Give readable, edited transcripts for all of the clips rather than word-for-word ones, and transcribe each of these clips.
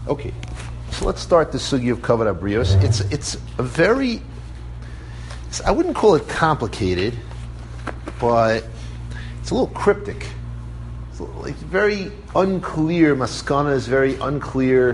Okay, so let's start the sugi of Kavod Abrios. It's a very, I wouldn't call it complicated, but it's a little cryptic. It's very unclear. Maskana is very unclear.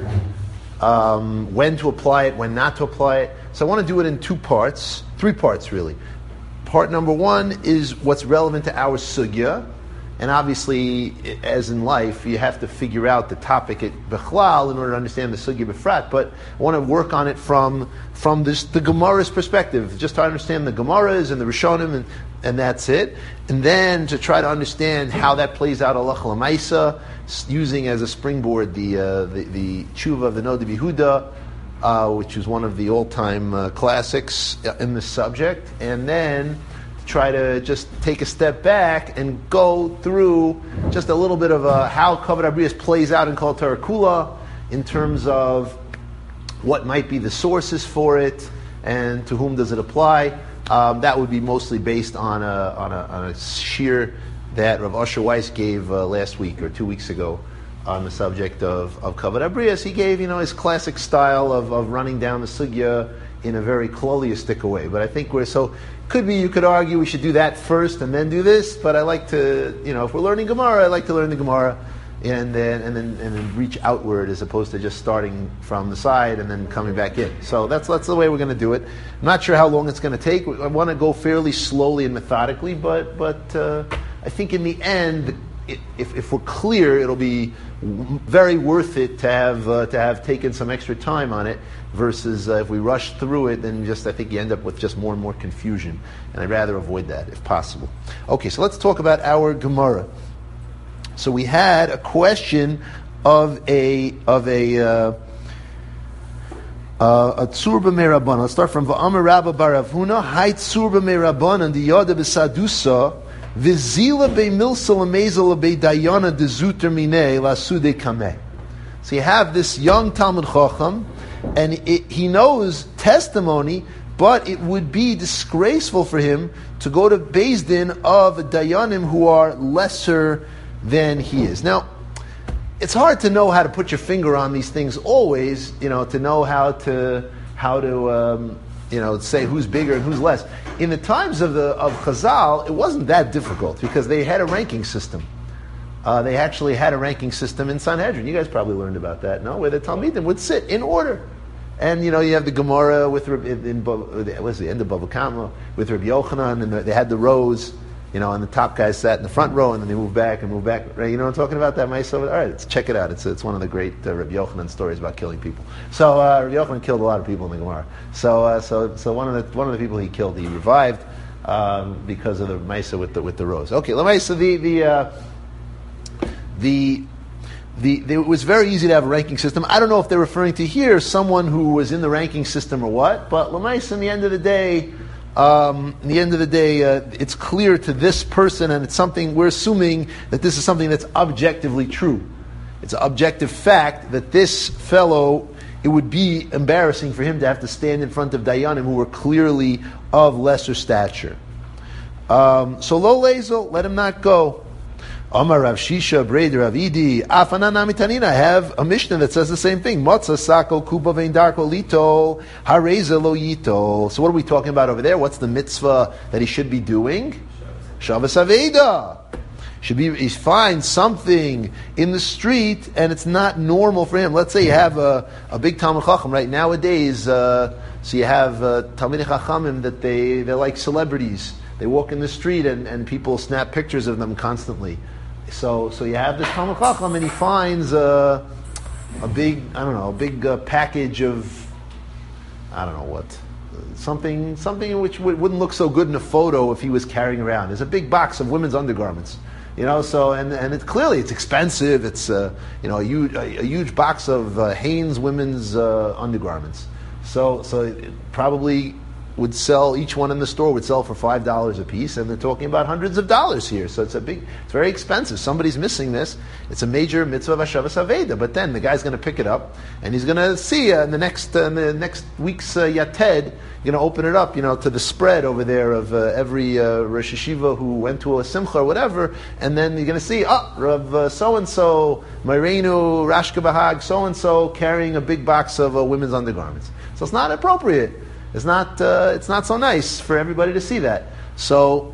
When to apply it, when not to apply it. So I want to do it in three parts really. Part number one is what's relevant to our sugya, and obviously, as in life, you have to figure out the topic at Bechlal in order to understand the sugya befrat. But I want to work on it from the Gemara's perspective, just to understand the Gemaras and the Rishonim, and that's it. And then to try to understand how that plays out halacha l'maisa, using as a springboard the tshuva of the Noda B'Yehuda, which is one of the all-time classics in this subject, and then try to just take a step back and go through just a little bit of how Kavod Abrios plays out in Kol Torah Kula in terms of what might be the sources for it and to whom does it apply. That would be mostly based on a shir that Rav Asher Weiss gave last week or 2 weeks ago on the subject of Kavod Abrios. He gave his classic style of running down the sugya in a very kloliistic way. But I think could be you could argue we should do that first and then do this, but I like to, if we're learning Gemara, I like to learn the Gemara and then reach outward as opposed to just starting from the side and then coming back in. So that's the way we're going to do it. I'm not sure how long it's going to take. I want to go fairly slowly and methodically, but I think in the end, if we're clear, it'll be very worth it to have taken some extra time on it versus if we rush through it, then I think you end up with just more and more confusion, and I'd rather avoid that if possible. Okay, so let's talk about our Gemara. So we had a question of a tzur b'mei Rabbanan. Let's start from Va'amar Rabba bar Rav Huna. Hai tzur b'mei Rabbanan diyada b'sadusa v'zila be'milsa l'meiza l'be'dayana dezuter minei lasude kameh. So you have this young Talmud Chacham, and he knows testimony, but it would be disgraceful for him to go to Beis Din of Dayanim who are lesser than he is. Now, it's hard to know how to put your finger on these things always, to know how to say who's bigger and who's less. In the times of Chazal, it wasn't that difficult because they had a ranking system. They actually had a ranking system in Sanhedrin. You guys probably learned about that, no? Where the Talmidim would sit in order. And, you have the Gemara with the end of Bava Kama with Rabbi Yochanan, and they had the rows, and the top guys sat in the front row, and then they moved back. Right? You know what I'm talking about? That Maisa? All right, let's check it out. It's one of the great Rabbi Yochanan stories about killing people. So Rabbi Yochanan killed a lot of people in the Gemara. So one of the people he killed, he revived because of the Maisa with the rows. Okay, the Maisa, it was very easy to have a ranking system. I don't know if they're referring to here someone who was in the ranking system or what, but Lamais, in the end of the day, it's clear to this person, and it's something we're assuming that this is something that's objectively true. It's an objective fact that this fellow, it would be embarrassing for him to have to stand in front of Dayanim who were clearly of lesser stature. So lo lezel, let him not go. Amar Rav Shisha, Breder Rav Idi, Afanan Amitanina. I have a Mishnah that says the same thing. Motza Sako Kuba Vein Darko Lito, Hareza Lo Yito. So what are we talking about over there? What's the mitzvah that he should be doing? Shabbos Aveda. He finds something in the street and it's not normal for him. Let's say you have a big Talmud Chacham right nowadays. So you have Talmidei Chachamim that they're like celebrities. They walk in the street and people snap pictures of them constantly. So you have this Talmud Chacham, and he finds a big package of, I don't know what, something which wouldn't look so good in a photo if he was carrying around. There's a big box of women's undergarments, So and it's expensive. It's a huge box of Hanes women's undergarments. So it probably would sell, each one in the store would sell for $5 a piece, and they're talking about hundreds of dollars here. So it's very expensive. Somebody's missing this. It's a major mitzvah of Hashavas Aveda. But then the guy's going to pick it up, and he's going to see in the next week's Yated, you're going to open it up, to the spread over there of every Rosh Hashiva who went to a Simcha or whatever, and then you're going to see, Rav so-and-so, Mayrenu, Rashka Bahag, so-and-so, carrying a big box of women's undergarments. So it's not appropriate. It's not so nice for everybody to see that. So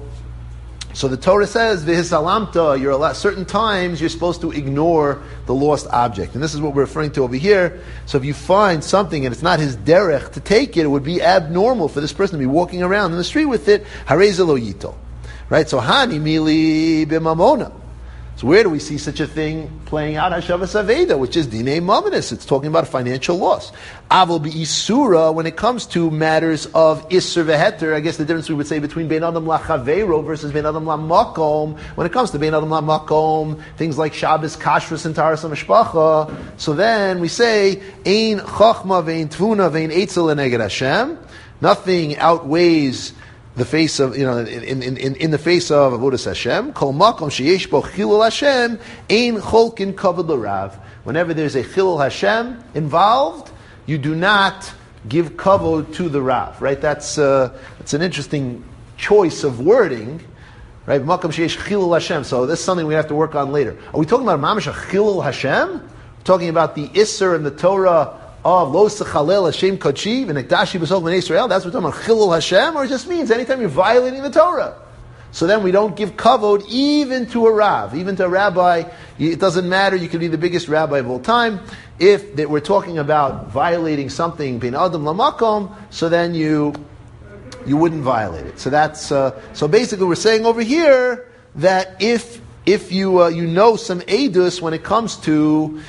the Torah says, V'hisalamta, you're allowed, certain times you're supposed to ignore the lost object. And this is what we're referring to over here. So if you find something and it's not his derech to take it, it would be abnormal for this person to be walking around in the street with it. Harei lo yito. Right? So hani mili b'mamona. So where do we see such a thing playing out? Hashavas Aveda, which is dinei mamonis. It's talking about financial loss. Aval b'isura, when it comes to matters of isser v'heter, I guess the difference we would say between bein adam la'chaveiro versus bein adam la'makom. When it comes to bein adam la'makom, things like Shabbos, kashrus, and taras ha'mishpacha. So then we say, ein chachma ve'ein tvuna ve'ein eitzel leneged Hashem. Nothing outweighs the face of, in the face of avodas Hashem. Kol makom sheyesh bo chilul Hashem ein cholkin kavod l'rav. Whenever there's a chilul Hashem involved, you do not give kavod to the rav. Right? That's an interesting choice of wording. Right? Makom sheyesh chilul Hashem. So this is something we have to work on later. Are we talking about mamash a chilul Hashem? We're talking about the Isser and the Torah of Lo Sechalel Hashem Kodshi V'Nekdashi B'Sol B'nei Yisrael. That's what we're talking about, Chilul Hashem, or it just means anytime you're violating the Torah. So then we don't give kavod even to a rav, even to a rabbi. It doesn't matter. You could be the biggest rabbi of all time. If we're talking about violating something, bin adam lamakom, so then you wouldn't violate it. So that's so basically we're saying over here that if you know some edus when it comes to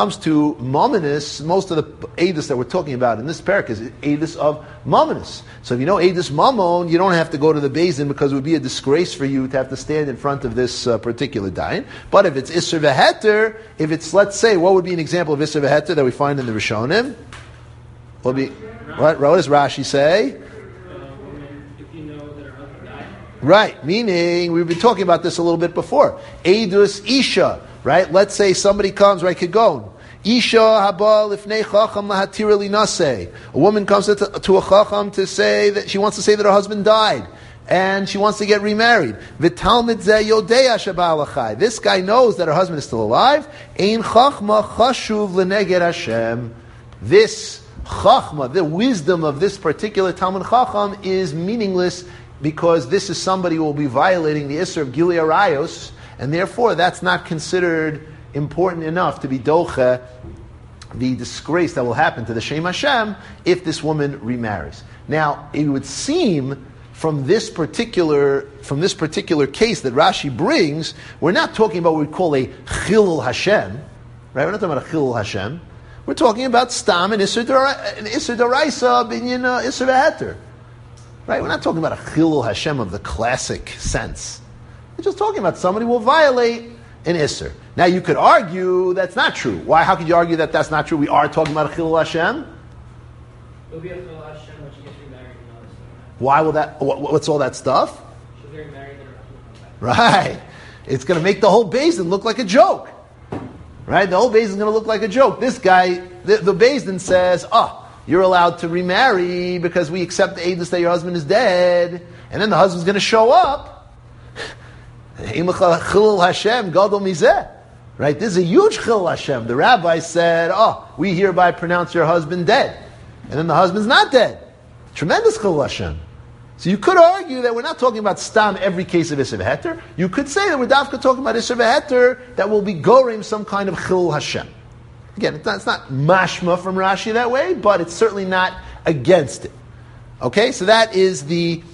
mominus, most of the edus that we're talking about in this parak is edus of mominus. So if you know edus mamon, you don't have to go to the Beis Din because it would be a disgrace for you to have to stand in front of this particular dayan. But if it's isser v'heter, if it's, let's say, what would be an example of isser v'heter that we find in the Rishonim? What does Rashi say? Right, meaning, we've been talking about this a little bit before. Eidus Isha, right? Let's say somebody comes, right, Kegon. Isha haba lifnei chacham lahatira linaseh. A woman comes to a chacham to say that she wants to say that her husband died. And she wants to get remarried. V'talmid zeh yodea sheba'al achai. This guy knows that her husband is still alive. Ein chachma chashuv l'neged Hashem. This chachma, the wisdom of this particular Talmud Chacham is meaningless, because this is somebody who will be violating the Isser of Gilui Arayos, and therefore that's not considered important enough to be doche the disgrace that will happen to the Shem Hashem if this woman remarries. Now, it would seem from this particular case that Rashi brings, we're not talking about what we call a Chilul Hashem, right? We're not talking about a Chilul Hashem. We're talking about Stam and Isser D'Oraisa, Binyan Isser V'Heter. Right? We're not talking about a Chilul Hashem of the classic sense. We're just talking about somebody who will violate an Isser. Now you could argue that's not true. Why? How could you argue that that's not true? We are talking about a Chilul Hashem. It'll be a Chilul Hashem when she gets remarried. Why will that? What's all that stuff? She'll get remarried and her husband will come back. Right. It's going to make the whole Beis Din look like a joke. Right? The whole Beis Din is going to look like a joke. This guy, the Beis Din says, you're allowed to remarry because we accept the edus that your husband is dead, and then the husband's going to show up. Chilul Hashem gadol mizeh. Right? This is a huge Chilul Hashem. The rabbi said, we hereby pronounce your husband dead. And then the husband's not dead. Tremendous Chilul Hashem. So you could argue that we're not talking about stam every case of Isser V'Heter. You could say that we're dafka talking about Isser V'Heter that will be gorim some kind of Chilul Hashem. Again, it's not mashma from Rashi that way, but it's certainly not against it. Okay, so that is the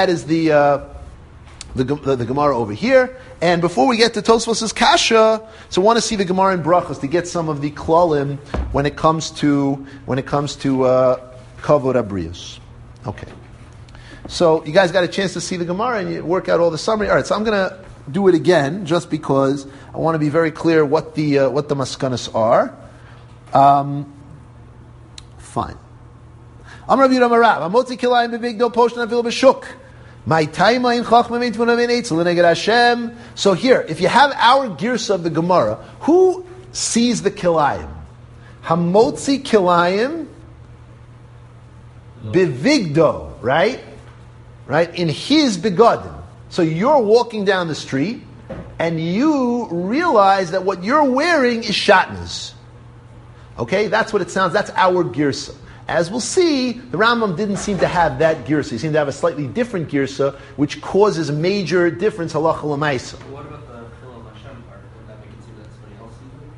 Gemara over here. And before we get to Tosfos' Kasha, so I want to see the Gemara in Brachos to get some of the klalim when it comes to Kavod Abrius. Okay, so you guys got a chance to see the Gemara and you work out all the summary. All right, so I'm going to do it again just because I want to be very clear what the maskanas are. Fine. Amar Rabbi Yehuda Marav, Hamotzi kilayim bevigdo poshtan avil b'shuk. My taima in chachma meint v'navin eitzel l'neged Hashem. So here, if you have our girsa of the Gemara, who sees the kilayim? Hamotzi kilayim bevigdo, right? Right? In his begodim. So you're walking down the street, and you realize that what you're wearing is shatnez. Okay? That's what it sounds, that's our girsa. As we'll see, the Rambam didn't seem to have that girsa. He seemed to have a slightly different girsa, which causes a major difference halacha l'maisa. What about the Chilul Hashem part? Would that make it seem that somebody else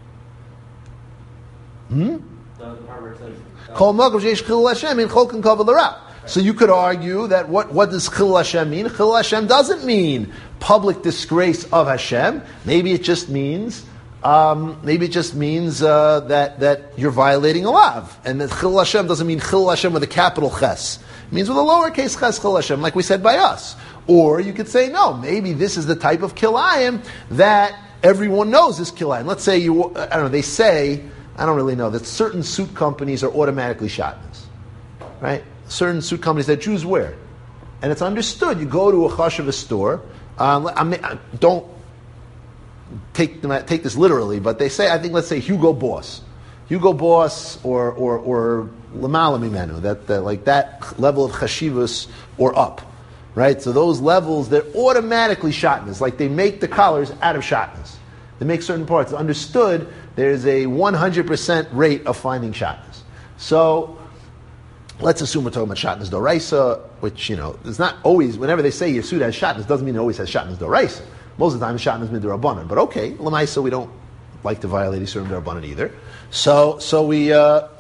sees it? The part where it says... Kol makom sheyesh chilul Hashem in cholkan kavod l'ra. So you could argue that what does Chilul Hashem mean? Chilul Hashem doesn't mean public disgrace of Hashem. Maybe it just means that you're violating a lav, and that Chilul Hashem doesn't mean Chilul Hashem with a capital Ches. It means with a lowercase Ches Chilul Hashem, like we said by us. Or you could say no, maybe this is the type of kilayim that everyone knows is kilayim. Let's say they say, I don't really know, that certain suit companies are automatically shatnez, right? Certain suit companies that Jews wear. And it's understood. You go to a chashuva store. Don't take this literally, but they say, let's say Hugo Boss or Lamala Mimenu, that level of chashivas or up, right? So those levels, they're automatically shatnez. Like they make the collars out of shatnez. They make certain parts. It's understood there's a 100% rate of finding shatnez. So let's assume we're talking about shatnez doraisa, which, it's not always, whenever they say Yesud has shatnez, doesn't mean it always has shatnez doraisa. Most of the time, shatnez midurabanan. But okay, lamaisa, we don't like to violate Yisurim durabanan either. So we have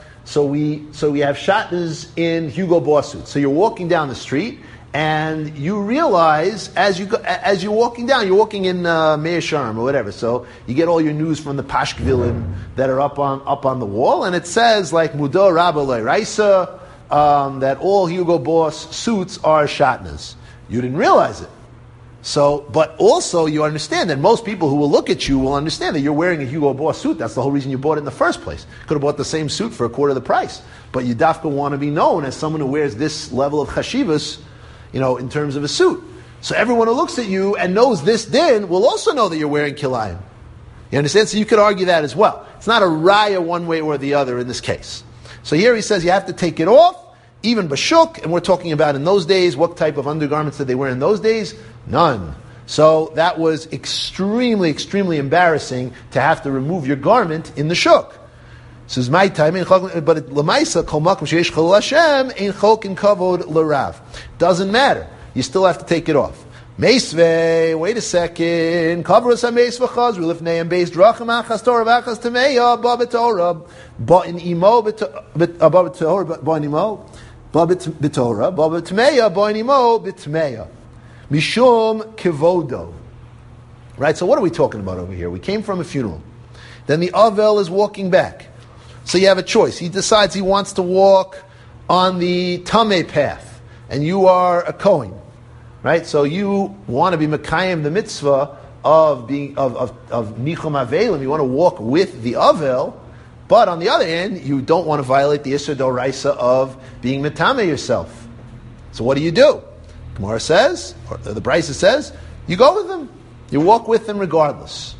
shatnez in Hugo Boss suits. So you're walking down the street, and you realize as you're walking down, you're walking in Meir Sharm or whatever. So you get all your news from the Pashkvilim that are up on the wall, and it says like Mudo Rabba Raisa. That all Hugo Boss suits are shatnez. You didn't realize it. So, but also you understand that most people who will look at you will understand that you're wearing a Hugo Boss suit. That's the whole reason you bought it in the first place. Could have bought the same suit for a quarter of the price. But you dafka want to be known as someone who wears this level of chashivas, in terms of a suit. So everyone who looks at you and knows this din will also know that you're wearing kilayim. You understand? So you could argue that as well. It's not a raya one way or the other in this case. So here he says you have to take it off, even bashuk, and we're talking about in those days, what type of undergarments did they wear in those days? None. So that was extremely, extremely embarrassing to have to remove your garment in the shuk. This is my time, but lemaisa kol makom sheyesh chilul Hashem ein cholkin kavod l'rav. Doesn't matter. You still have to take it off. Meisvei, wait a second. Kavros ha-meisvei chazru lifnei and beis drachim achas Torah v'achas tameya ba b'Torah ba in imo ba b'Torah ba in imo ba b'Torah ba b'tameya ba in imo b'tameya mishum kevodo. Right. So what are we talking about over here? We came from a funeral. Then the avel is walking back. So you have a choice. He decides he wants to walk on the tameh path, and you are a Kohen. Right, so you want to be mekayim the mitzvah of being of nichum avelim. You want to walk with the avel, but on the other hand, you don't want to violate the isur doraisa of being metame yourself. So what do? Gemara says, or the Brisa says, you go with them. You walk with them regardless.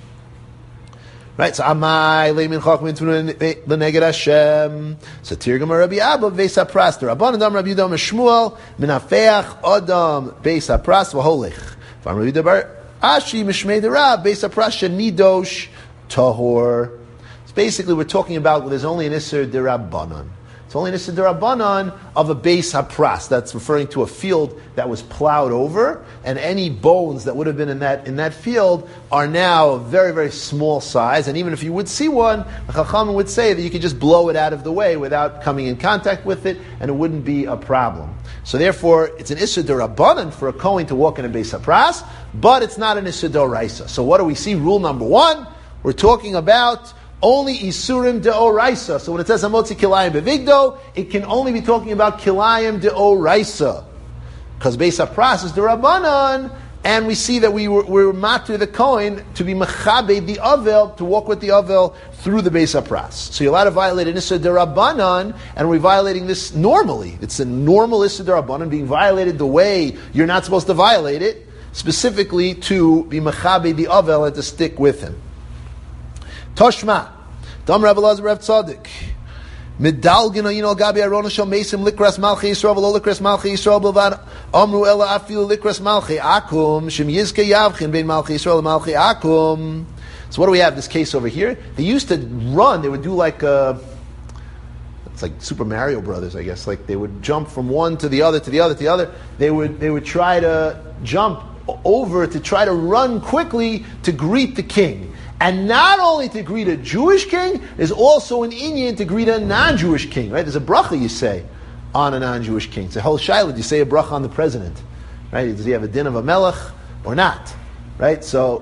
Right, so amai leimin chachmin l'neged Hashem. So tirgum Rabbi Abba beis hapras. The Rabban Adam Rabbi Yehuda Shmuel minafeach Adam beis hapras v'holech. From Rabbi Yehuda bar Ashi mishmei derab beis hapras shenidosh tahor. So basically, we're talking about there's only an isur derabanan. It's only an isur derabanan of a beis hapras. That's referring to a field that was plowed over, and any bones that would have been in that field are now a very, very small size. And even if you would see one, the Chachamim would say that you could just blow it out of the way without coming in contact with it, and it wouldn't be a problem. So therefore, it's an isur derabanan for a Kohen to walk in a beis hapras, but it's not an isur doraisa. So what do we see? Rule number one, we're talking about only isurim deoraisa. So when it says hamotzi kilayim bevigdo, it can only be talking about kilayim deoraisa, because beis hapras is derabanan. And we see that we're matir the Kohen to be mechabe the Avel, to walk with the Avel through the Beis HaPras. So you're allowed to violate an Issa Derabanan, and we're violating this normally. It's a normal Issa Derabanan being violated the way you're not supposed to violate it, specifically to be mechabe the Avel and to stick with him. Toshma, Dam Rabbi Elazar Rav Tzadik. Medalgin ayino gabi arona shel mesim likras malchi Yisrael v'lo likras malchi Yisrael b'levad amru ela afilu likras malchi akum shem yizke yavchin bein malchi Yisrael and malchi akum. So what do we have? This case over here. They used to run. They would do like it's like Super Mario Brothers, I guess. Like they would jump from one to the other to the other to the other. They would try to jump over to try to run quickly to greet the king. And not only to greet a Jewish king, there's also an inyan to greet a non-Jewish king, right? There's a bracha you say on a non-Jewish king. It's a whole shaila. Do you say a bracha on the president, right? Does he have a din of a melech or not, right? So,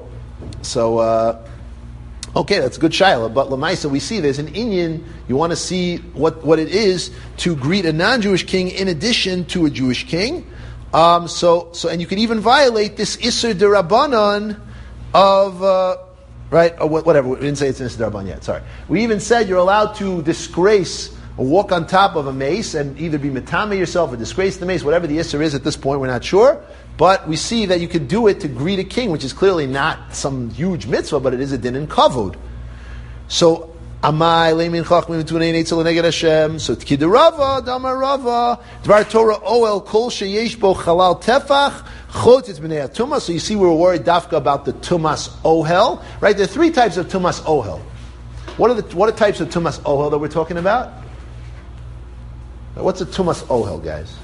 okay, that's a good shaila. But lamaisa, we see there's an inyan. You want to see what it is to greet a non-Jewish king in addition to a Jewish king. So, and you can even violate this Isser Derabanan of. Right, or whatever. We didn't say it's in Issa Derabanan yet. Sorry. We even said you're allowed to disgrace or walk on top of a mace and either be metame yourself or disgrace the mace. Whatever the Isser is at this point, we're not sure. But we see that you could do it to greet a king, which is clearly not some huge mitzvah, but it is a din in kavod. So Amai leimin chachmim tunein eitzel neged Hashem. So Tkidarava Damar Rava Dvar Torah Oel Kol Sheyesh Bo Chalal Tefach Chotitz B'nei Tumah. So you see, we were worried dafka about the Tumas Ohel, right? There are three types of Tumas Ohel. What are types of Tumas Ohel that we're talking about? What's a Tumas Ohel, guys?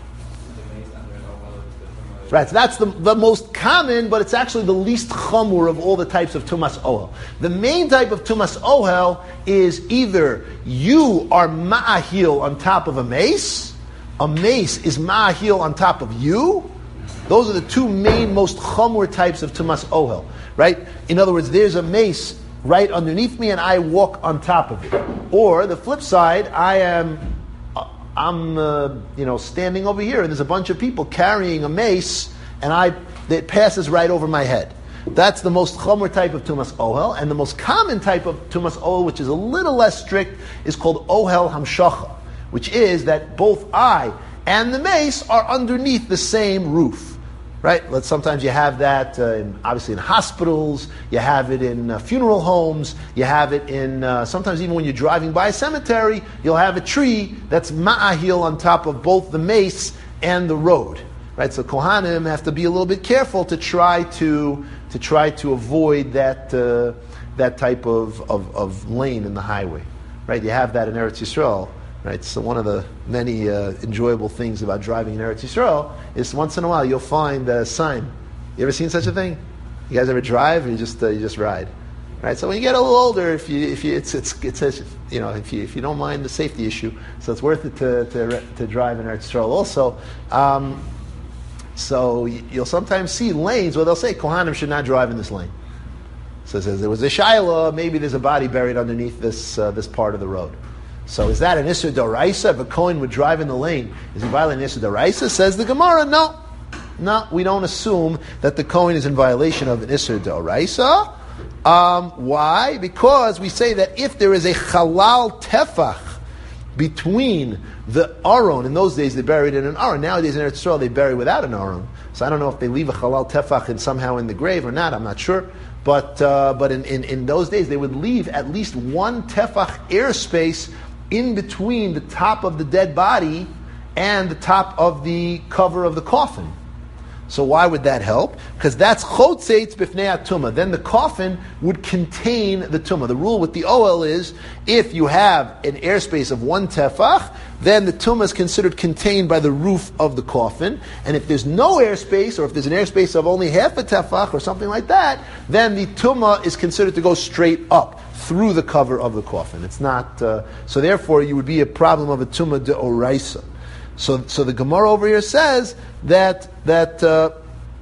Right, so that's the most common, but it's actually the least chamur of all the types of Tumas Ohel. The main type of Tumas Ohel is either you are ma'ahil on top of a mace is ma'ahil on top of you. Those are the two main, most chamur types of Tumas Ohel, right? In other words, there's a mace right underneath me and I walk on top of it. Or the flip side, I'm standing over here and there's a bunch of people carrying a mace and it passes right over my head. That's the most chomer type of Tumas Ohel. And the most common type of Tumas Ohel, which is a little less strict, is called Ohel Hamshacha, which is that both I and the mace are underneath the same roof. Right? Sometimes you have that, obviously in hospitals, you have it in funeral homes, you have it in, sometimes even when you're driving by a cemetery, you'll have a tree that's ma'ahil on top of both the mace and the road. Right? So Kohanim have to be a little bit careful to try to avoid that type of lane in the highway. Right? You have that in Eretz Yisrael. Right, so one of the many enjoyable things about driving in Eretz Yisrael is once in a while you'll find a sign. You ever seen such a thing? You guys ever drive or you just ride? Right. So when you get a little older, if you don't mind the safety issue, so it's worth it to drive in Eretz Yisrael also. So you'll sometimes see lanes where they'll say Kohanim should not drive in this lane. So it says there was a Shiloh, maybe there's a body buried underneath this part of the road. So is that an Isser D'Oraisa? If a Kohen would drive in the lane, is he violating Isser D'Oraisa? Says the Gemara, no, we don't assume that the Kohen is in violation of an Isser D'Oraisa. Why? Because we say that if there is a Chalal Tefach between the Aron, in those days they buried in an Aron, nowadays in Eretz Yisrael they bury without an Aron. So I don't know if they leave a Chalal Tefach somehow in the grave or not, I'm not sure. But in those days they would leave at least one Tefach airspace in between the top of the dead body and the top of the cover of the coffin. So why would that help? Because that's chotzeitz bifnei tumah. Then the coffin would contain the tumah. The rule with the oel is if you have an airspace of one tefach, then the tumah is considered contained by the roof of the coffin. And if there's no airspace, or if there's an airspace of only half a tefach or something like that, then the tumah is considered to go straight up through the cover of the coffin. It's not. So therefore, you would be a problem of a tumah de oraisa. So the Gemara over here says that rov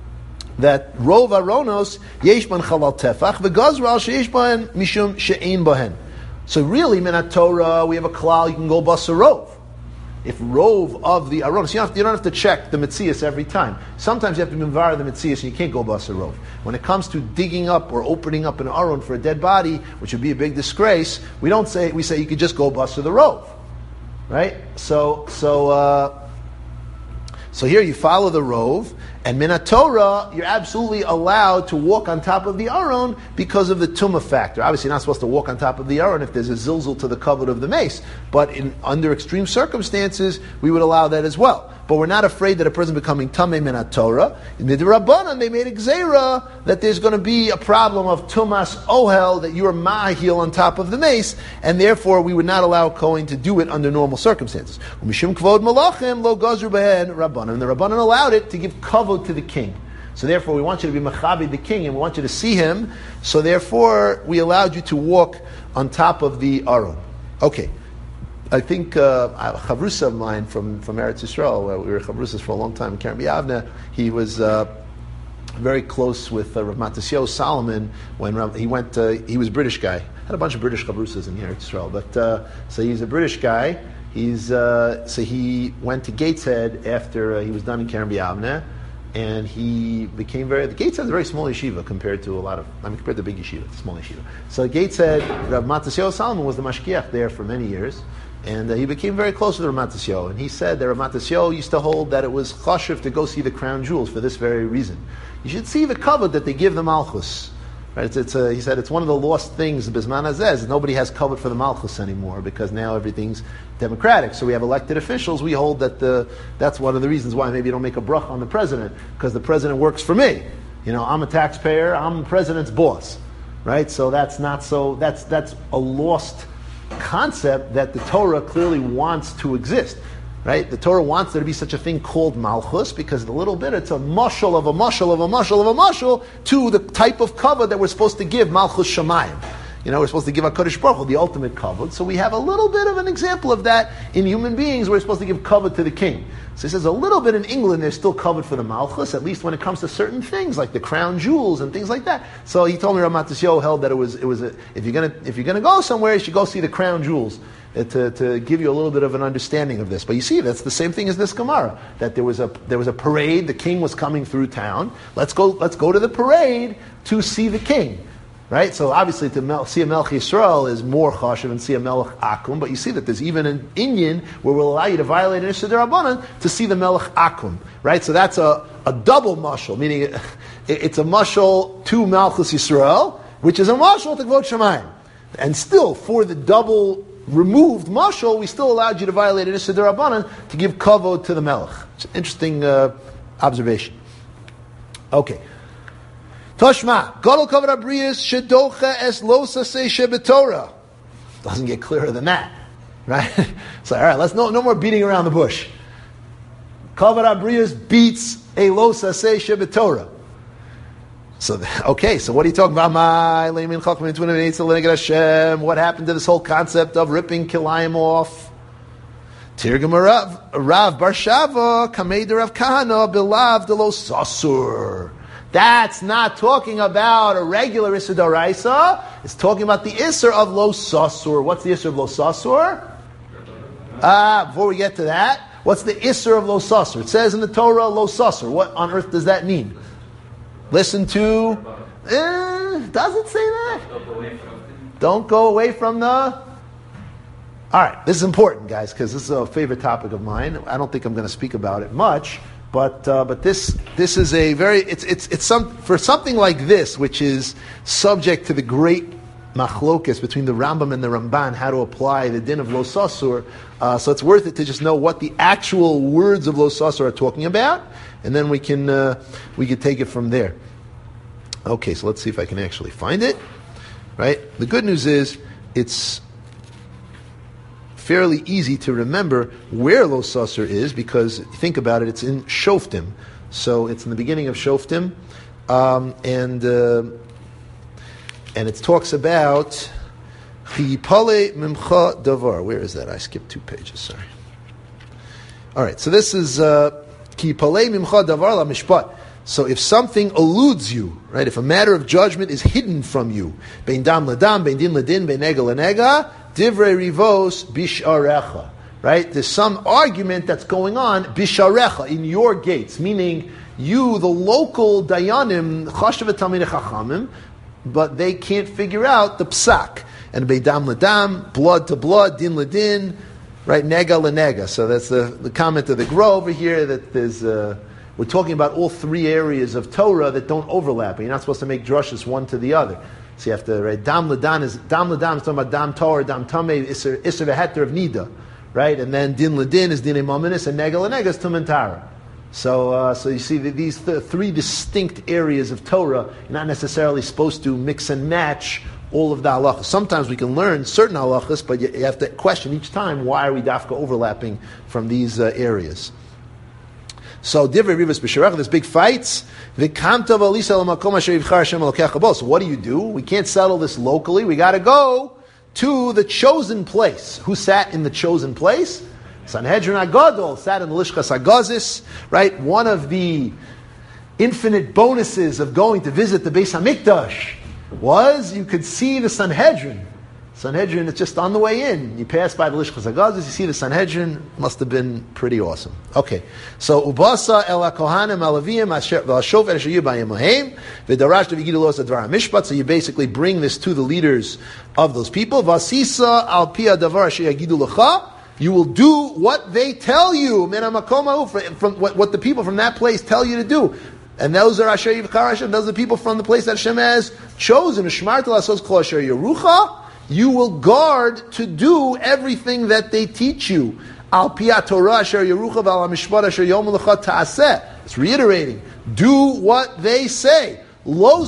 aronos yesh ban chalal tefach v'gazral sheish ban mishum she'ein bahen. So really, min Torah, we have a klal, you can go basa rov. if rove of the aron, so you don't have to check the mitzias every time. Sometimes you have to mivara the mitzias, and you can't go basa rove. When it comes to digging up or opening up an aron for a dead body, which would be a big disgrace, we say you could just go basa the rove, right? So here you follow the rove, and minat Torah, you're absolutely allowed to walk on top of the aron because of the tumah factor. Obviously, you're not supposed to walk on top of the aron if there's a zilzul to the cover of the mace, but under extreme circumstances, we would allow that as well. But we're not afraid that a person becoming tamei minat Torah. In the Rabbanan, they made a gzeira that there's going to be a problem of tumas ohel, that you are ma'ahil on top of the mace, and therefore we would not allow a Kohen to do it under normal circumstances. Mishum kvod malachim lo gazru behen Rabbanan. And the Rabbanan allowed it to give kavod to the king. So therefore we want you to be machabed the king, and we want you to see him, so therefore we allowed you to walk on top of the aron. Okay. I think a chavrusa of mine from Eretz Yisrael, we were chavrusas for a long time in Keren B'Yavneh, he was very close with Rav Matisyahu Solomon when he went. He was a British guy. Had a bunch of British chavrusas in Eretz Yisrael, but so he's a British guy. So he went to Gateshead after he was done in Keren B'Yavneh, and he became the Gateshead is a very small yeshiva compared to compared to big yeshiva, it's a small yeshiva. So Gateshead, Rav Matisyahu Solomon was the mashgiach there for many years. And he became very close with Rav Matisyahu. And he said that Rav Matisyahu used to hold that it was chashuv to go see the crown jewels for this very reason. You should see the kavod that they give the malchus. Right? He said it's one of the lost things. Bisman Azez, nobody has kavod for the malchus anymore because now everything's democratic. So we have elected officials. We hold that that's one of the reasons why maybe you don't make a brach on the president, because the president works for me. I'm a taxpayer. I'm the president's boss. Right? So that's a lost concept that the Torah clearly wants to exist, right? The Torah wants there to be such a thing called malchus because a little bit it's a mashal of a mashal of a mashal of a mashal to the type of kavod that we're supposed to give malchus shamayim. We're supposed to give HaKadosh Baruch Hu the ultimate kavod. So we have a little bit of an example of that in human beings. We're supposed to give kavod to the king. So he says a little bit in England there's still kavod for the malchus, at least when it comes to certain things like the crown jewels and things like that. So he told me Rav Matisyahu held that it was if you're gonna go somewhere, you should go see the crown jewels to give you a little bit of an understanding of this. But you see, that's the same thing as this Gemara, that there was a parade. The king was coming through town. Let's go to the parade to see the king. Right? So obviously to see a Melech Yisrael is more chashuv than see a Melech Akum, but you see that there's even an Inyan where we'll allow you to violate an Issur D'Rabbanan to see the Melech Akum. Right? So that's a double mashal, meaning it's a mashal to Malchus Yisrael, which is a mashal to Kvod Shamayim. And still, for the double removed mashal, we still allowed you to violate an Issur D'Rabbanan to give kavod to the Melech. It's an interesting observation. Okay. Toshma, Gadol Kavod Abrius Shedocha Es Losa Se Shebetorah. Doesn't get clearer than that, right? So, all right, let's no more beating around the bush. Kavod Abrius beats a Losa Se Shebetorah. So, okay, so what are you talking about? What happened to this whole concept of ripping Kilayim off? Tirgum Rav Barshava Kamei Rav Kahana Bilav Delo Sasur. That's not talking about a regular Issur D'Oraisa. It's talking about the Issur of Lo Sasur. What's the Issur of Lo Sasur? Before we get to that, what's the Issur of Lo Sasur? It says in the Torah, Lo Sasur. What on earth does that mean? Listen to... does it say that? Don't go away from the... All right, this is important, guys, because this is a favorite topic of mine. I don't think I'm going to speak about it much. But this is a very for something like this, which is subject to the great machlokas between the Rambam and the Ramban, how to apply the din of Lo Sasur. So it's worth it to just know what the actual words of Lo Sasur are talking about, and then we can take it from there. Okay, so let's see if I can actually find it. Right. The good news is it's fairly easy to remember where Lo Sasur is, because think about it, it's in Shoftim. So it's in the beginning of Shoftim, and it talks about Chiyipale Mimcha Davar. Where is that? I skipped 2 pages, sorry. All right, so this is Chiyipale Mimcha Davar La Mishpat. So if something eludes you, right, if a matter of judgment is hidden from you, Bein Dam Ladam, Bein Din Ladin, Bein Nega Lanega, Divrei Rivos Bisharecha. right? There's some argument that's going on, bisharecha, in your gates, meaning you, the local dayanim, chashav talmidei chachamim, but they can't figure out the psak. And beidam ledam, blood to blood, din ledin, right? Nega lenega. So that's the comment of the Gra over here that there's, we're talking about all three areas of Torah that don't overlap. You're not supposed to make drushes one to the other. So you have to, right? Dam ledam is talking about dam Torah, dam tameh, iser v'heter of nida, right? And then din ledin is din emominus, and nega lenega is tumantara. So you see that these three distinct areas of Torah, you're not necessarily supposed to mix and match all of the halachas. Sometimes we can learn certain halachas, but you have to question each time, why are we dafka overlapping from these areas? So, divrei rivas b'sharach, there's big fights. So what do? We can't settle this locally. We got to go to the chosen place. Who sat in the chosen place? Sanhedrin Agadol sat in the Lishchas Hagazis, right? One of the infinite bonuses of going to visit the Beis Hamikdash was you could see the Sanhedrin. Sanhedrin is just on the way in. You pass by the Lishchas Hagazis, you see the Sanhedrin. Must have been pretty awesome. Okay, so Ubasa el HaKohanim Alavim V'Hashov El Shayu B'Yemohem V'Darash V'Yigidu Los Advar HaMishpat. So you basically bring this to the leaders of those people. V'Asisa Al Pi Adavar Asher Yagidu Lecha. You will do what they tell you, from what the people from that place tell you to do. And those are Asher Yivchar Hashem, those are the people from the place that Hashem has chosen. You will guard to do everything that they teach you. It's reiterating. Do what they say. Do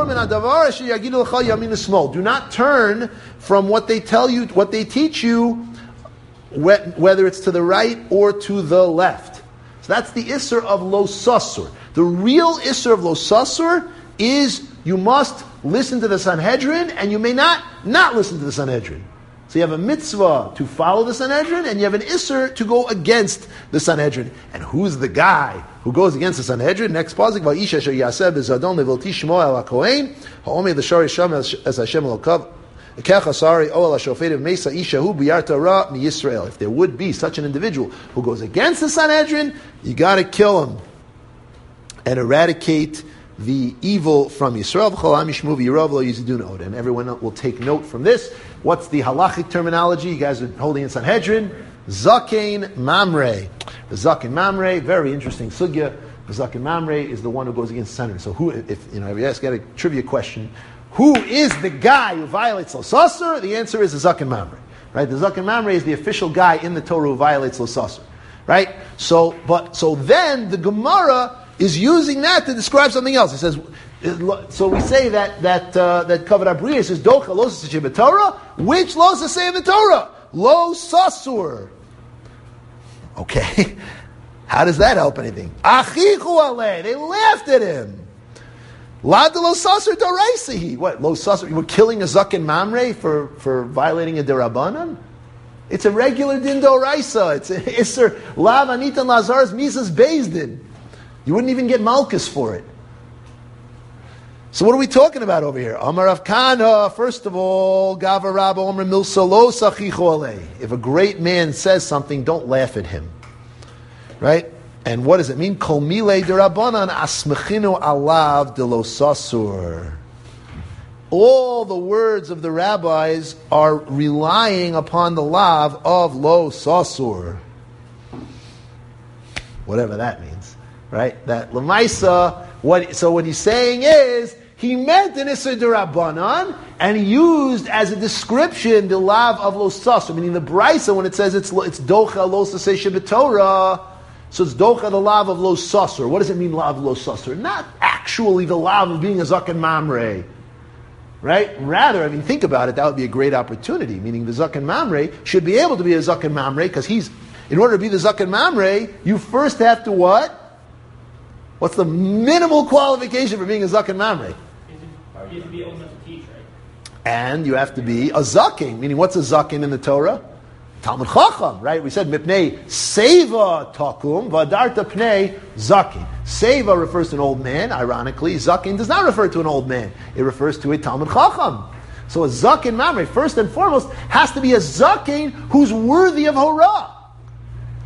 not turn from what they tell you, what they teach you, whether it's to the right or to the left. So that's the Isser of Lo Sasur. The real Isser of Lo Sasur is you must listen to the Sanhedrin and you may not listen to the Sanhedrin. So you have a mitzvah to follow the Sanhedrin and you have an Isser to go against the Sanhedrin. And who's the guy who goes against the Sanhedrin? Next pasuk, Va'isha asher yaseh b'zadon levilti shmo el hakohen ha'omei l'shari sham as Hashem elokav. If there would be such an individual who goes against the Sanhedrin, you got to kill him and eradicate the evil from Yisrael. And everyone will take note from this. What's the halachic terminology? You guys are holding in Sanhedrin. Zakein Mamre. The Zakein Mamre, very interesting sugya. The Zakein Mamre is the one who goes against the Sanhedrin. So who, if you got a trivia question, who is the guy who violates Lo Sasur? The answer is the Zaken Mamre. Right? The Zaken Mamre is the official guy in the Torah who violates Lo Sasur. Right? So then the Gemara is using that to describe something else. It says, so we say that Kavod Abriya says Docha Lo Sasur b'Torah. Which Lo Sasur in the Torah? Lo Sasur. Okay. How does that help anything? Achichu alei. They laughed at him. La de lo sasur doraisihi. What, lo sasur? You were killing a zaken mamre for violating a derabanan? It's a regular din doraisa. It's a iser lav anitan lazar's misas bezdin. You wouldn't even get malchus for it. So what are we talking about over here? Amar Rav Kana. First of all, Gava Rabba Omer Milsa lo sachichu alei. If a great man says something, don't laugh at him. Right? And what does it mean? Kol milei derabanan asmechinu alav de lo sasur. All the words of the rabbis are relying upon the lav of lo sasur. Whatever that means, right? That lemaisa. So what he's saying is he meant an isser derabanan, and he used as a description the lav of lo sasur, meaning the brisa when it says it's docha lo sasei shebetorah. So it's docha the lav of lo sasur. What does it mean, lav of lo sasur? Not actually the lav of being a zaken mamre, right? Rather, think about it, that would be a great opportunity. Meaning the zaken mamre should be able to be a zaken mamre because in order to be the zaken mamre, you first have to what? What's the minimal qualification for being a zaken mamre? You have to be old enough to teach, right? And you have to be a zaken. Meaning, what's a zaken in the Torah? Talmud Chacham, right? We said mipnei seva takum v'adarta pnei zakin. Seva refers to an old man. Ironically, zakin does not refer to an old man. It refers to a Talmud Chacham. So a zakin mamre, first and foremost, has to be a zakin who's worthy of horah.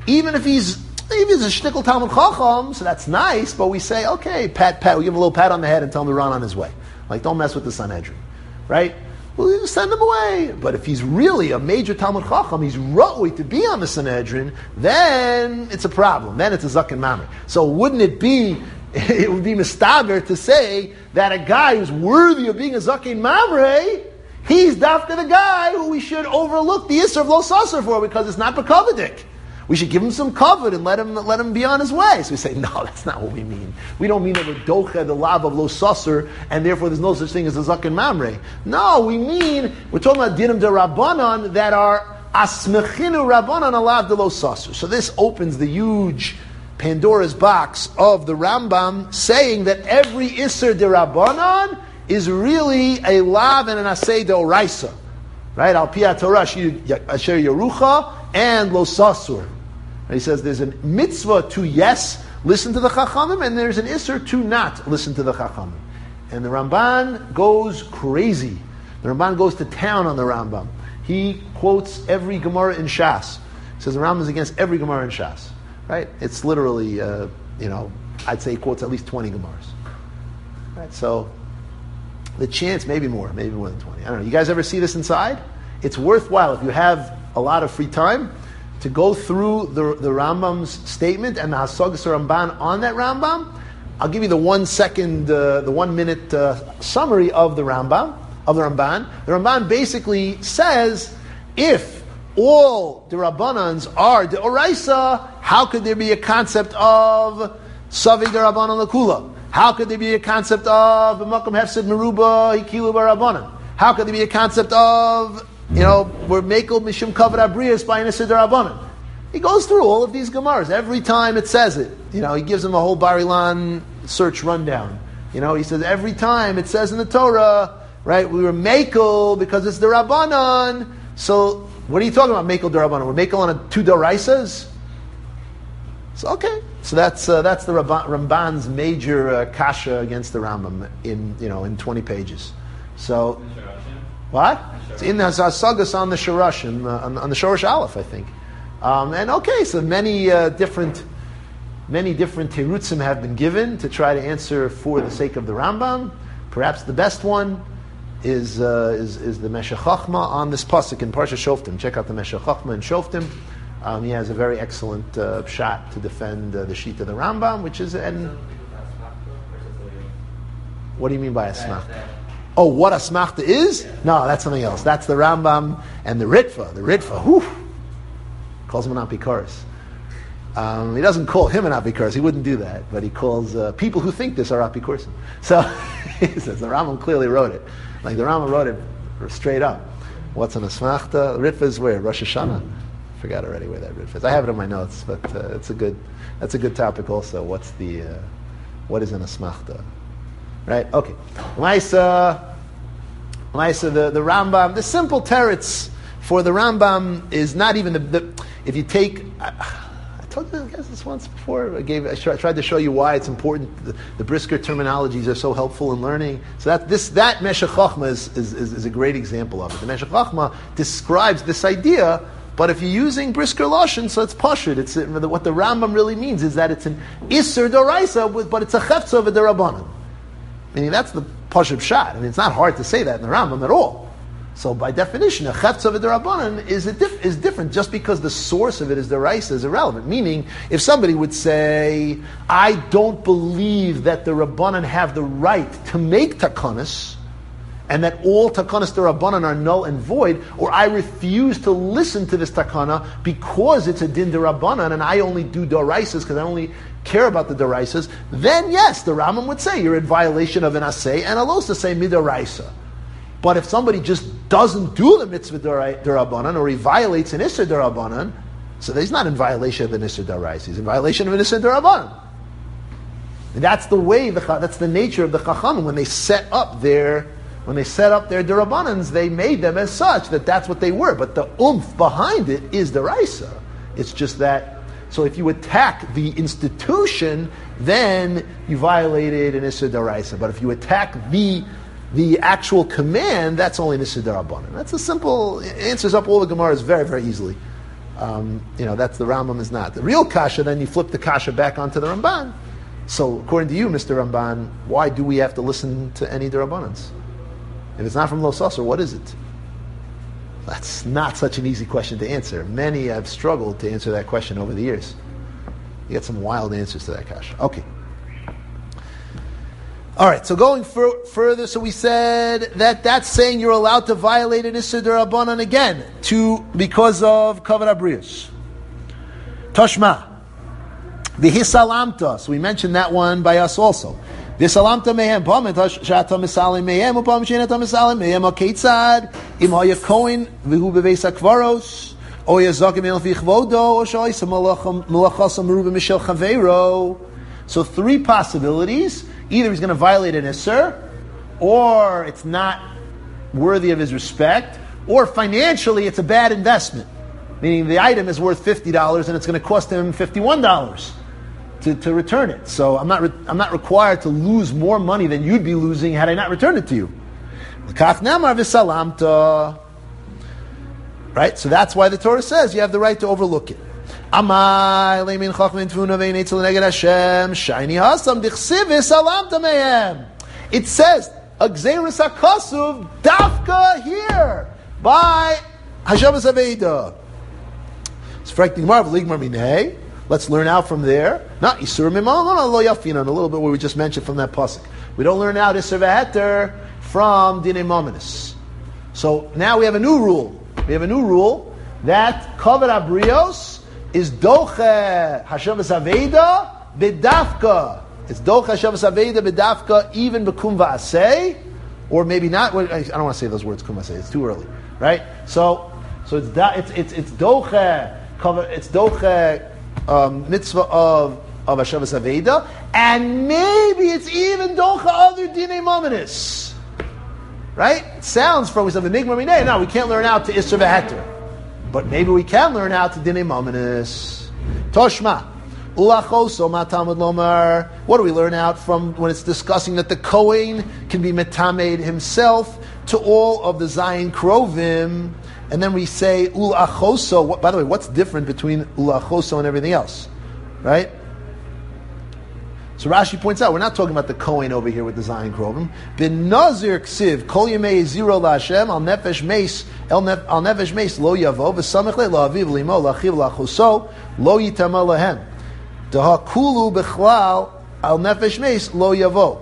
even if he's a shtickle Talmud Chacham, so that's nice, but we say, okay, pat, we give him a little pat on the head and tell him to run on his way. Like, don't mess with the Sanhedrin, right? Well, you send him away. But if he's really a major Talmud Chacham, he's ra'ui to be on the Sanhedrin, then it's a problem. Then it's a Zaken Mamre. So wouldn't it be, it would be mistaber to say that a guy who's worthy of being a Zaken Mamre, he's dafka the guy who we should overlook the Isser of Lo Sasser for because it's not B'Kovadik. We should give him some covet and let him be on his way. So we say, no, that's not what we mean. We don't mean that we're doche the lav of Lo Sasser and therefore there's no such thing as a Zaken Mamre. No, we mean, we're talking about dinim de Rabbanan that are asmechinu Rabbanan alav de Lo Sasser. So this opens the huge Pandora's box of the Rambam saying that every Isser de Rabbanan is really a lav and an asay de oraisa. Right? Al pi Torah asher yerucha and lo sasur. And he says there's a mitzvah to yes, listen to the Chachamim, and there's an isser to not listen to the Chachamim. And the Ramban goes crazy. The Ramban goes to town on the Rambam. He quotes every Gemara in Shas. He says the Rambam is against every Gemara in Shas. Right? It's literally, I'd say he quotes at least 20 Gemaras. Right? So the chance, maybe more than 20. I don't know. You guys ever see this inside? It's worthwhile if you have a lot of free time to go through the Rambam's statement and the Hasagas Ramban on that Rambam. I'll give you the 1 second, the 1 minute summary of the Ramban. The Ramban basically says, if all the Rabbanans are the Oraisa, how could there be a concept of Savig the Rabbanan Lakula? How could there be a concept of Makom Hefsid Meruba Hikilu Barabanan? How could there be a concept of, we're Mekel Mishum Kavod Abrius by Nisir Darabanan? He goes through all of these Gemaras. Every time it says it, he gives them a whole Bar Ilan search rundown. He says every time it says in the Torah, right, we were Mekel because it's the Rabbanan. So what are you talking about, Mekel Darabanan? We're Mekel on 2 Doraisas? So okay. So that's the Ramban's major kasha against the Rambam in 20 pages. So what? It's in the Hasagas on the Shorashim, on the Shorash Aleph, I think. And okay, so many different terutzim have been given to try to answer for the sake of the Rambam. Perhaps the best one is the Meshech Chochma on this pasuk in Parsha Shoftim. Check out the Meshech Chochma in Shoftim. He has a very excellent shot to defend the sheet of the Rambam, which is what do you mean by a smachta? Oh, what a smachta is? No, that's something else. That's the Rambam and the Ritva. The Ritva, calls him an apikoros. He doesn't call him an apikoros. He wouldn't do that, but he calls people who think this are apikoros. So he says the Rambam clearly wrote it. Like the Rambam wrote it straight up. What's an asmachta? Ritva is where? Rosh Hashanah. I forgot already where that Ritva is. I have it in my notes, but that's a good topic also. What is an asmachta? Right? Okay. Maisa, the Rambam, the simple teretz for the Rambam is not even the if you take, I told you guys this once before, I tried to show you why it's important, the Brisker terminologies are so helpful in learning. So that Meshech Chochma is a great example of it. The Meshech Chochma describes this idea, but if you're using Brisker Lashon, so it's Pashut. What the Rambam really means is that it's an Isser Doraisa, but it's a Chefza of a Derabanan. Meaning that's the Pashut Shot. I mean, it's not hard to say that in the Rambam at all. So by definition, a Chefza of a Derabanan is different. Just because the source of it is Doraisa is irrelevant. Meaning, if somebody would say, I don't believe that the Rabbanan have the right to make Takanas, and that all Takanas Derabanan are null and void, or I refuse to listen to this Takana because it's a Din Derabanan and I only do Doraisas because I only care about the Doraisas, then yes, the Rambam would say you're in violation of an Asay and Alos say Midoraisa. But if somebody just doesn't do the Mitzvah Derabanan or he violates an Isser Derabanan, so he's not in violation of an Isser Doraisa, he's in violation of an Isser Derabanan. And that's the way, that's the nature of the Chachamim. When they set up their Derabanans, they made them as such, that's what they were. But the oomph behind it is Deraisa. It's just that, so if you attack the institution, then you violated an Isser Deraisa. But if you attack the actual command, that's only Nisir Darabanan. That's a simple, it answers up all the Gemaras very, very easily. That's the Rambam is not. The real kasha, then you flip the kasha back onto the Ramban. So according to you, Mr. Ramban, why do we have to listen to any D'Rabbanans? If it's not from Lo Sasser, what is it? That's not such an easy question to answer. Many have struggled to answer that question over the years. You get some wild answers to that kasha. Okay. All right, so going further, so we said that that's saying you're allowed to violate an Isser D'Rabbanan again, because of Kavod Abrius. Toshma. V'hisalamta. So we mentioned that one by us also. V'hisalamta mehem, pam shata misalim mehem, upam shenata misalim mehem, ha-ketzad, im haya kohen, v'hu beveis ha-kvaros, o yazakim el fichvodo, o shoysa malachasam merubah mishel chaveiro. So three possibilities. Either he's going to violate an Isser, or it's not worthy of his respect, or financially it's a bad investment. Meaning the item is worth $50 and it's going to cost him $51 to return it. So I'm not required to lose more money than you'd be losing had I not returned it to you. Right? So that's why the Torah says you have the right to overlook it. It says Gzeirus HaKasuv Dafka here by Hashavas Aveda. Let's learn out from there. Not Isur Mimon Lo Yafinan, a little bit where we just mentioned from that pasuk. We don't learn out Isur V'Heter from Dinei Mominus. So now we have a new rule. We have a new rule that Kavod Abrios is Doche Hashavas Aveda B'Dafka. It's Doche Hashavas Aveda B'Dafka even B'Kum V'Aseh, or maybe not. I don't want to say those words Kum V'Aseh. It's too early, right? So it's Doche. It's Doche mitzvah of Hashavas Aveda, and maybe it's even Doche other Dinei Mominus. Right? It sounds from we said the Nigma Minei. No, we can't learn out to Isser V'Heter, but maybe we can learn out to Dinei Mominus. Toshma Ulachoso Matamud Lomar. What do we learn out from when it's discussing that the Kohen can be metamed himself to all of the Zayin Krovim? And then we say ulachoso. By the way, what's different between ulachoso and everything else, right? So Rashi points out we're not talking about the Kohen over here with the Zayin Krovim. Bin Nazir Ksiv Kol Yemei Ziro LaHashem Al Nefesh Meis Al Nefesh Meis Lo Yavo V'Samech Le La'aviv Limo Lachiv Lachoso Lo Yitama Lahem Daha Kulu Bechlal Al Nefesh Meis Lo Yavo.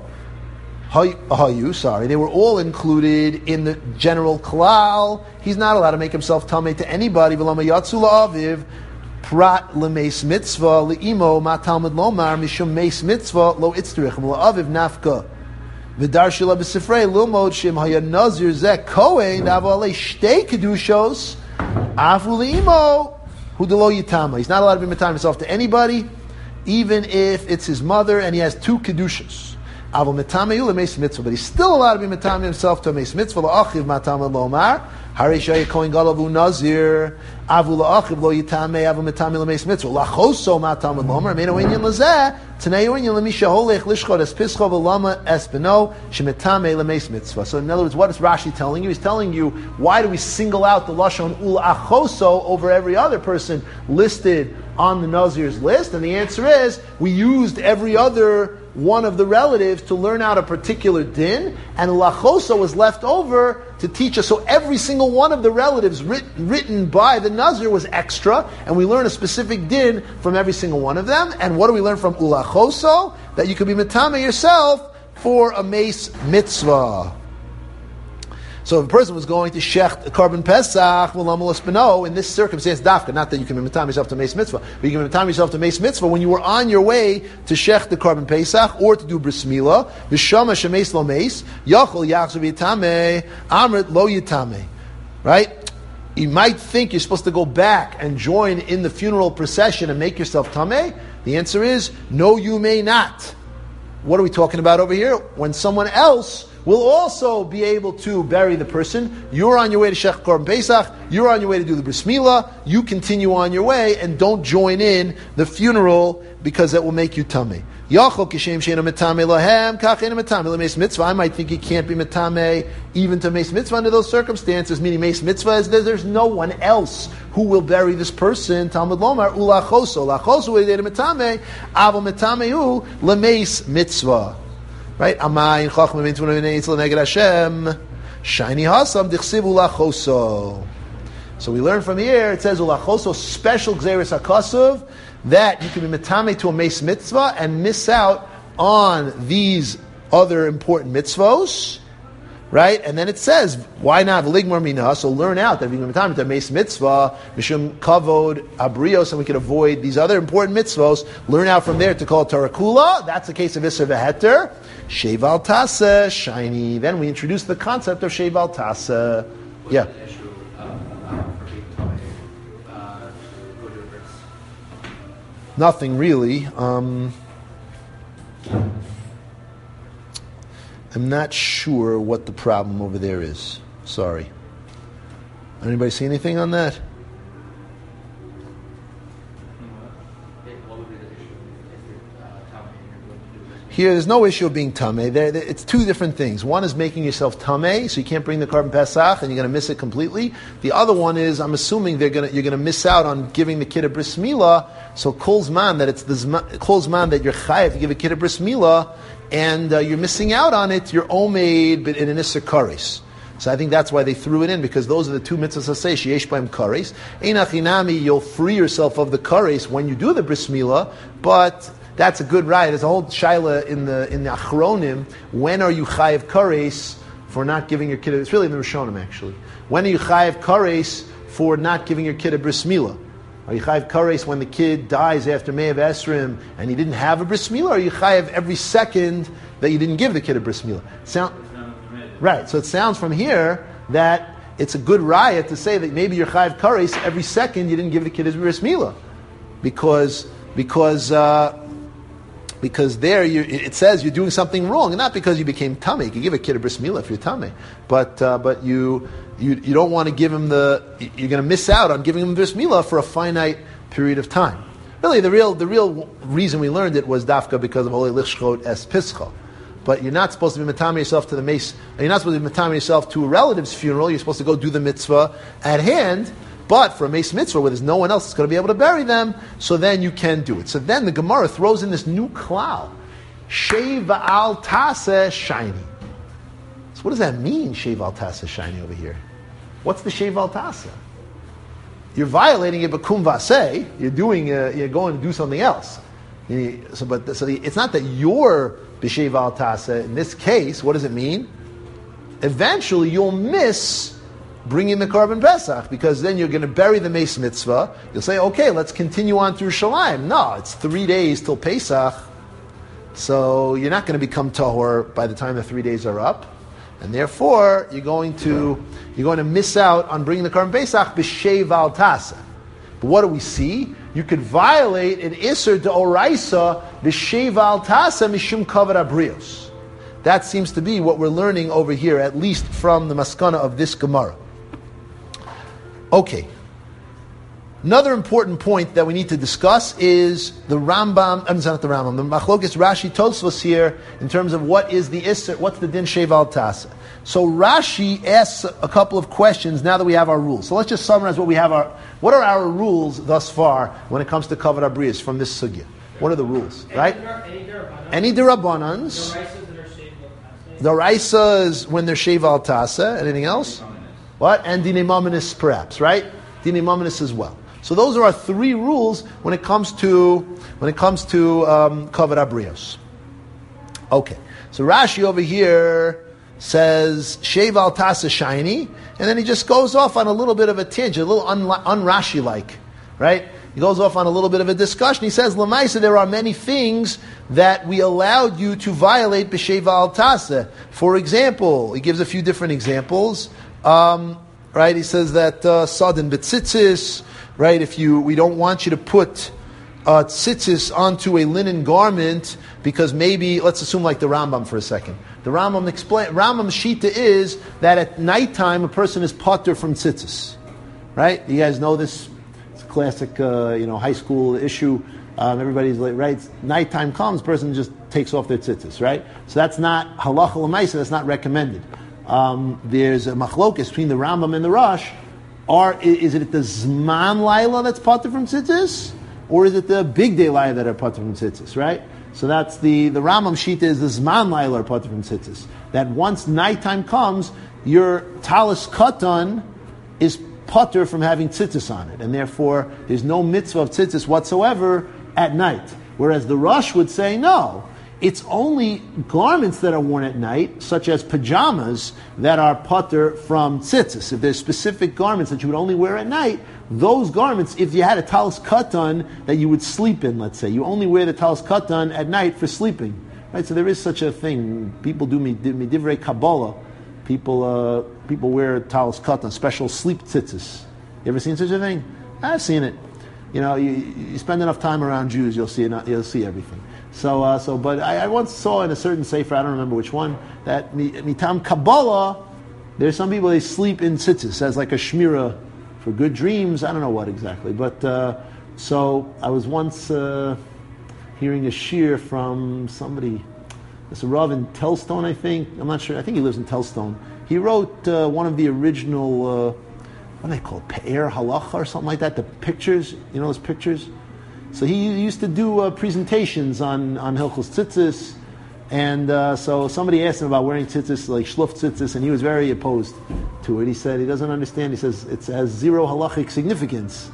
They were all included in the general klal. He's not allowed to make himself tamei to anybody. V'lama yatsu la'aviv prat lemeis mitzvah le'imo ma talmud lomar mishum meis mitzvah lo itzterich la'aviv nafka v'dar shila b'sifrei lilmod shem haya nazir zeh kohen avo alei shtei kedushos afu le'imo hu delo yitama. He's not allowed to be metamei himself to anybody, even if it's his mother and he has two kedushos. But he's still allowed to be metamei himself to a meis mitzvah. La'achiv matamei lomar harei shaya kohen gadol v'hu nazir avu la'achiv lo yitamei avu metamei lemeis mitzvah. Lachoso matamei lomar meino inyan lazeh Tanei inyan lemisha holech lishchot es pischo v'lama es beno shemetamei lemeis mitzvah. So in other words, what is Rashi telling you? He's telling you why do we single out the lashon ulachoso over every other person listed on the Nazir's list? And the answer is we used every other one of the relatives to learn out a particular din, and lachosa was left over to teach us. So every single one of the relatives written by the Nazir was extra, and we learn a specific din from every single one of them. And what do we learn from ulachoso? That you could be metame yourself for a mace mitzvah. So if a person was going to shecht a carbon pesach, in this circumstance, dafka, not that you can be metam yourself to mace mitzvah, but you can be metam yourself to mace mitzvah when you were on your way to shecht the carbon pesach or to do bris milah, v'shama shemeis lo meis, yachol yachzu v'yitameh, amrit lo yitameh. Right? You might think you're supposed to go back and join in the funeral procession and make yourself tameh. The answer is, no, you may not. What are we talking about over here? When someone else will also be able to bury the person. You're on your way to Shech Korban Pesach. You're on your way to do the Bris Milah. You continue on your way and don't join in the funeral because that will make you tamei. I might think he can't be metame even to meis mitzvah under those circumstances, meaning meis mitzvah is there's no one else who will bury this person. Talmud lomar ulachoso metame aval metamehu lemeis mitzvah. Right? Amay chachma mitzvah neitzel neged Hashem shiny hasam dichsiv ulachoso. So we learn from here. It says ulachoso special gzeres hakasuv, that you can be metame to a meis mitzvah and miss out on these other important mitzvos, right? And then it says, why not ligmar minah? So learn out that if you can be metame to a meis mitzvah, mishum kavod abrios, and we can avoid these other important mitzvos. Learn out from there to call Torah kula. That's the case of Isser v'heter. Sheval tasa shiny. Then we introduce the concept of sheval tasa. Yeah. Nothing really. I'm not sure what the problem over there is. Sorry. Anybody see anything on that? Here, there's no issue of being tamei. It's two different things. One is making yourself tamei, so you can't bring the Korban Pesach, and you're going to miss it completely. The other one is, I'm assuming you're going to miss out on giving the kid a bris milah. So kol zman that that you're chayav to give a kid a bris milah, and you're missing out on it. You're omeid, but in an isser kares. So I think that's why they threw it in, because those are the two mitzvahs that say sheyesh b'hem kares. Einachinami, you'll free yourself of the kares when you do the bris milah, but that's a good right. There's a whole shaila in the Achronim. When are you chayav kares for not giving your kid? It's really in the Rishonim actually. When are you chayav kares for not giving your kid a bris milah? Are you chayav kares when the kid dies after Me'av Esrim and he didn't have a bris milah? Or are you chayav every second that you didn't give the kid a bris milah? Right. So it sounds from here that it's a good raya to say that maybe you're chayav kares every second you didn't give the kid his bris milah, because there it says you're doing something wrong, and not because you became tamei. You can give a kid a bris milah if you're tamei, but you don't want to give him you're going to miss out on giving him bris milah for a finite period of time. Really, the real reason we learned it was dafka because of holy lichshchot es pischa. But you're not supposed to be metame yourself to the mace. You're not supposed to be metame yourself to a relative's funeral. You're supposed to go do the mitzvah at hand. But for a mace mitzvah where there's no one else that's going to be able to bury them, so then you can do it. So then the Gemara throws in this new klal, sheva al tase shiny. So what does that mean, sheva al tase shiny over here? What's the sheva al tase? You're violating it, b'kum vaseh. You're going to do something else. It's not that you're b'sheva al tase. In this case, what does it mean? Eventually, you'll miss bringing the Korban Pesach, because then you're going to bury the Meis Mitzvah. You'll say, okay, let's continue on through Shalayim. No, it's 3 days till Pesach, so you're not going to become Tahor by the time the 3 days are up, and therefore you're going to miss out on bringing the Korban Pesach b'sheiv al tasa. But what do we see? You could violate an Isser d'oraisa b'sheiv al tasa mishum kavod abrios. That seems to be what we're learning over here, at least from the maskana of this Gemara. Okay. Another important point that we need to discuss is the Rambam, not the Rambam, the Machlokes Rashi Tosfos here in terms of what is the Isser, what's the Din Sheiv al Tasa. So Rashi asks a couple of questions now that we have our rules. So let's just summarize what are our rules thus far when it comes to Kavod Abrius from this sugya. What are the rules, right? Any derabbanans. The Raisa is when they're Sheiv al Tasa. Anything else? What? And Dinei Maminis perhaps, right? Dinei Maminis as well. So those are our 3 rules when it comes to Kavod Abrios. Okay. So Rashi over here says Sheiv al Tasa shiny, and then he just goes off on a little bit of a tangent, a little un-Rashi like, right? He goes off on a little bit of a discussion. He says, Lamaisa, there are many things that we allowed you to violate b'sheiva al tasa. For example, he gives a few different examples. Right? He says that sadin betzitzis, right? We don't want you to put tzitzis onto a linen garment because maybe, let's assume like the Rambam for a second. The Rambam's shita is that at nighttime a person is potter from tzitzis. Right? You guys know this. It's a classic, high school issue. Everybody's like, right? Nighttime comes, person just takes off their tzitzis, right? So that's not halacha l'maisa. That's not recommended. There's a machlokes between the Rambam and the Rosh. Is it the Zman Laila that's potter from tzitzis, or is it the big day Laila that are potter from tzitzis? Right? So that's the Rambam shita is the Zman Laila are potter from tzitzis. That once nighttime comes, your talis katan is potter from having tzitzis on it, and therefore there's no mitzvah of tzitzis whatsoever at night. Whereas the Rosh would say, no, it's only garments that are worn at night, such as pajamas, that are potter from tzitzis. If there's specific garments that you would only wear at night, those garments, if you had a talis katan that you would sleep in, let's say, you only wear the talis katan at night for sleeping. Right? So there is such a thing. People do midivrei Kabbalah. People wear talis katan, special sleep tzitzis. You ever seen such a thing? I've seen it. You spend enough time around Jews, you'll see everything. But I once saw in a certain sefer, I don't remember which one, that mitam Kabbalah, there's some people they sleep in tzitzis as like a shmira for good dreams. I don't know what exactly, but so I was once hearing a shir from somebody. It's a Rav in Telstone, I think. I'm not sure. I think he lives in Telstone. He wrote one of the original, what do they call it, Pe'er Halacha or something like that, the pictures, those pictures? So he used to do presentations on Hilchos Tzitzis, and so somebody asked him about wearing tzitzis, like shluf tzitzis, and he was very opposed to it. He said he doesn't understand. He says it has zero halachic significance,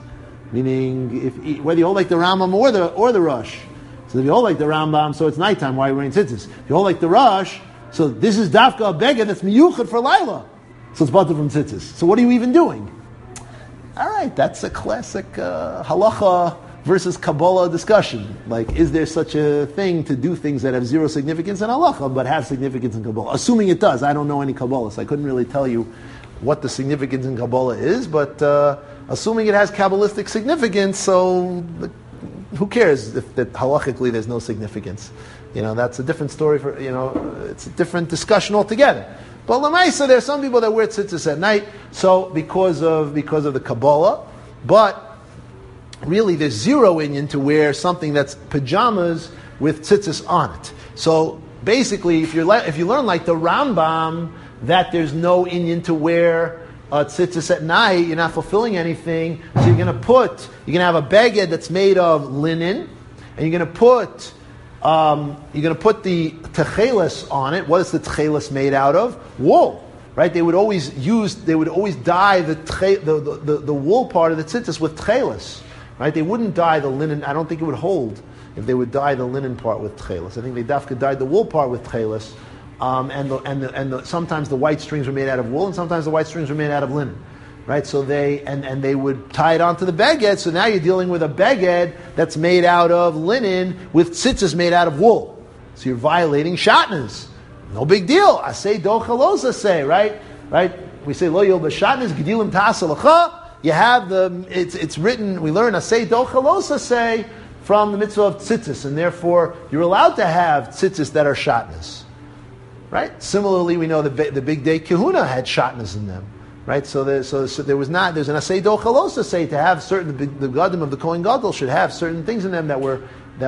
meaning whether you hold like the Rambam or the Rosh. So if you hold like the Rambam, so it's nighttime, why are you wearing tzitzis? If you hold like the Rosh, so this is dafka a beged that's miyuchad for Laila. So it's butter from tzitzis. So what are you even doing? All right, that's a classic halacha versus Kabbalah discussion. Like, is there such a thing to do things that have zero significance in halacha, but have significance in Kabbalah? Assuming it does. I don't know any Kabbalah, so I couldn't really tell you what the significance in Kabbalah is, but assuming it has Kabbalistic significance, so who cares if that halachically there's no significance? That's a different story for, it's a different discussion altogether. But l'maisa, there are some people that wear tzitzis at night, so because of the Kabbalah, but really there's zero inyan to wear something that's pajamas with tzitzis on it. So basically, if you learn like the Rambam, that there's no inyan to wear tzitzis at night, you're not fulfilling anything, so you're going to have a beged that's made of linen, and you're going to put the techeles on it. What is the techeles made out of? Wool, right? They would always dye the wool part of the tzitzis with techeles, right? They wouldn't dye the linen. I don't think it would hold if they would dye the linen part with techeles. I think they dafka dyed the wool part with techeles, and sometimes the white strings were made out of wool, and sometimes the white strings were made out of linen. Right, so they would tie it onto the beged. So now you're dealing with a beged that's made out of linen with tzitzis made out of wool. So you're violating shatnez. No big deal. Asay dochalos asay, right? We say lo yil b'shatnez gedilim ta'asalacha. You have it's written. We learn asay dochalos asay from the mitzvah of tzitzis, and therefore you're allowed to have tzitzis that are shatnez. Right. Similarly, we know the big day kahuna had shatnez in them. Right, so there's an asay dochalos asay to have certain the gadim of the Kohen Gadol should have certain things in them that were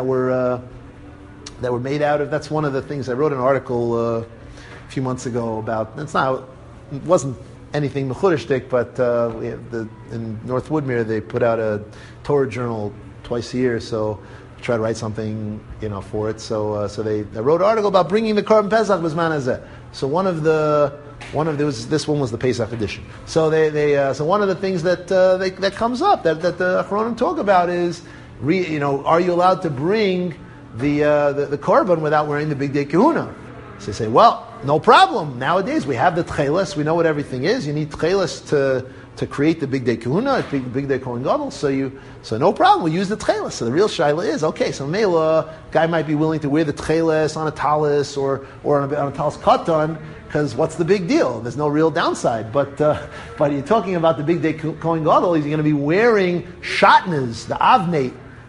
made out of. That's one of the things I wrote an article a few months ago about. It wasn't anything mechudishtik, but in North Woodmere they put out a Torah journal twice a year, so I try to write something for it. So I wrote an article about bringing the Korban Pesach b'zman hazeh. So this one was the Pesach edition. So so one of the things that comes up that the Achronim talk about is, are you allowed to bring the korban without wearing the big day kahuna? So they say, well, no problem. Nowadays we have the tcheles. We know what everything is. You need tcheles to create the big day kahuna, big day kohen gadol. So no problem. We use the tcheles. So the real shaila is, okay, so Mela, guy might be willing to wear the tcheles on a talis or on a talis katan, because what's the big deal? There's no real downside. But you're talking about the big day kohen gadol. He's going to be wearing shatnez, the avnei,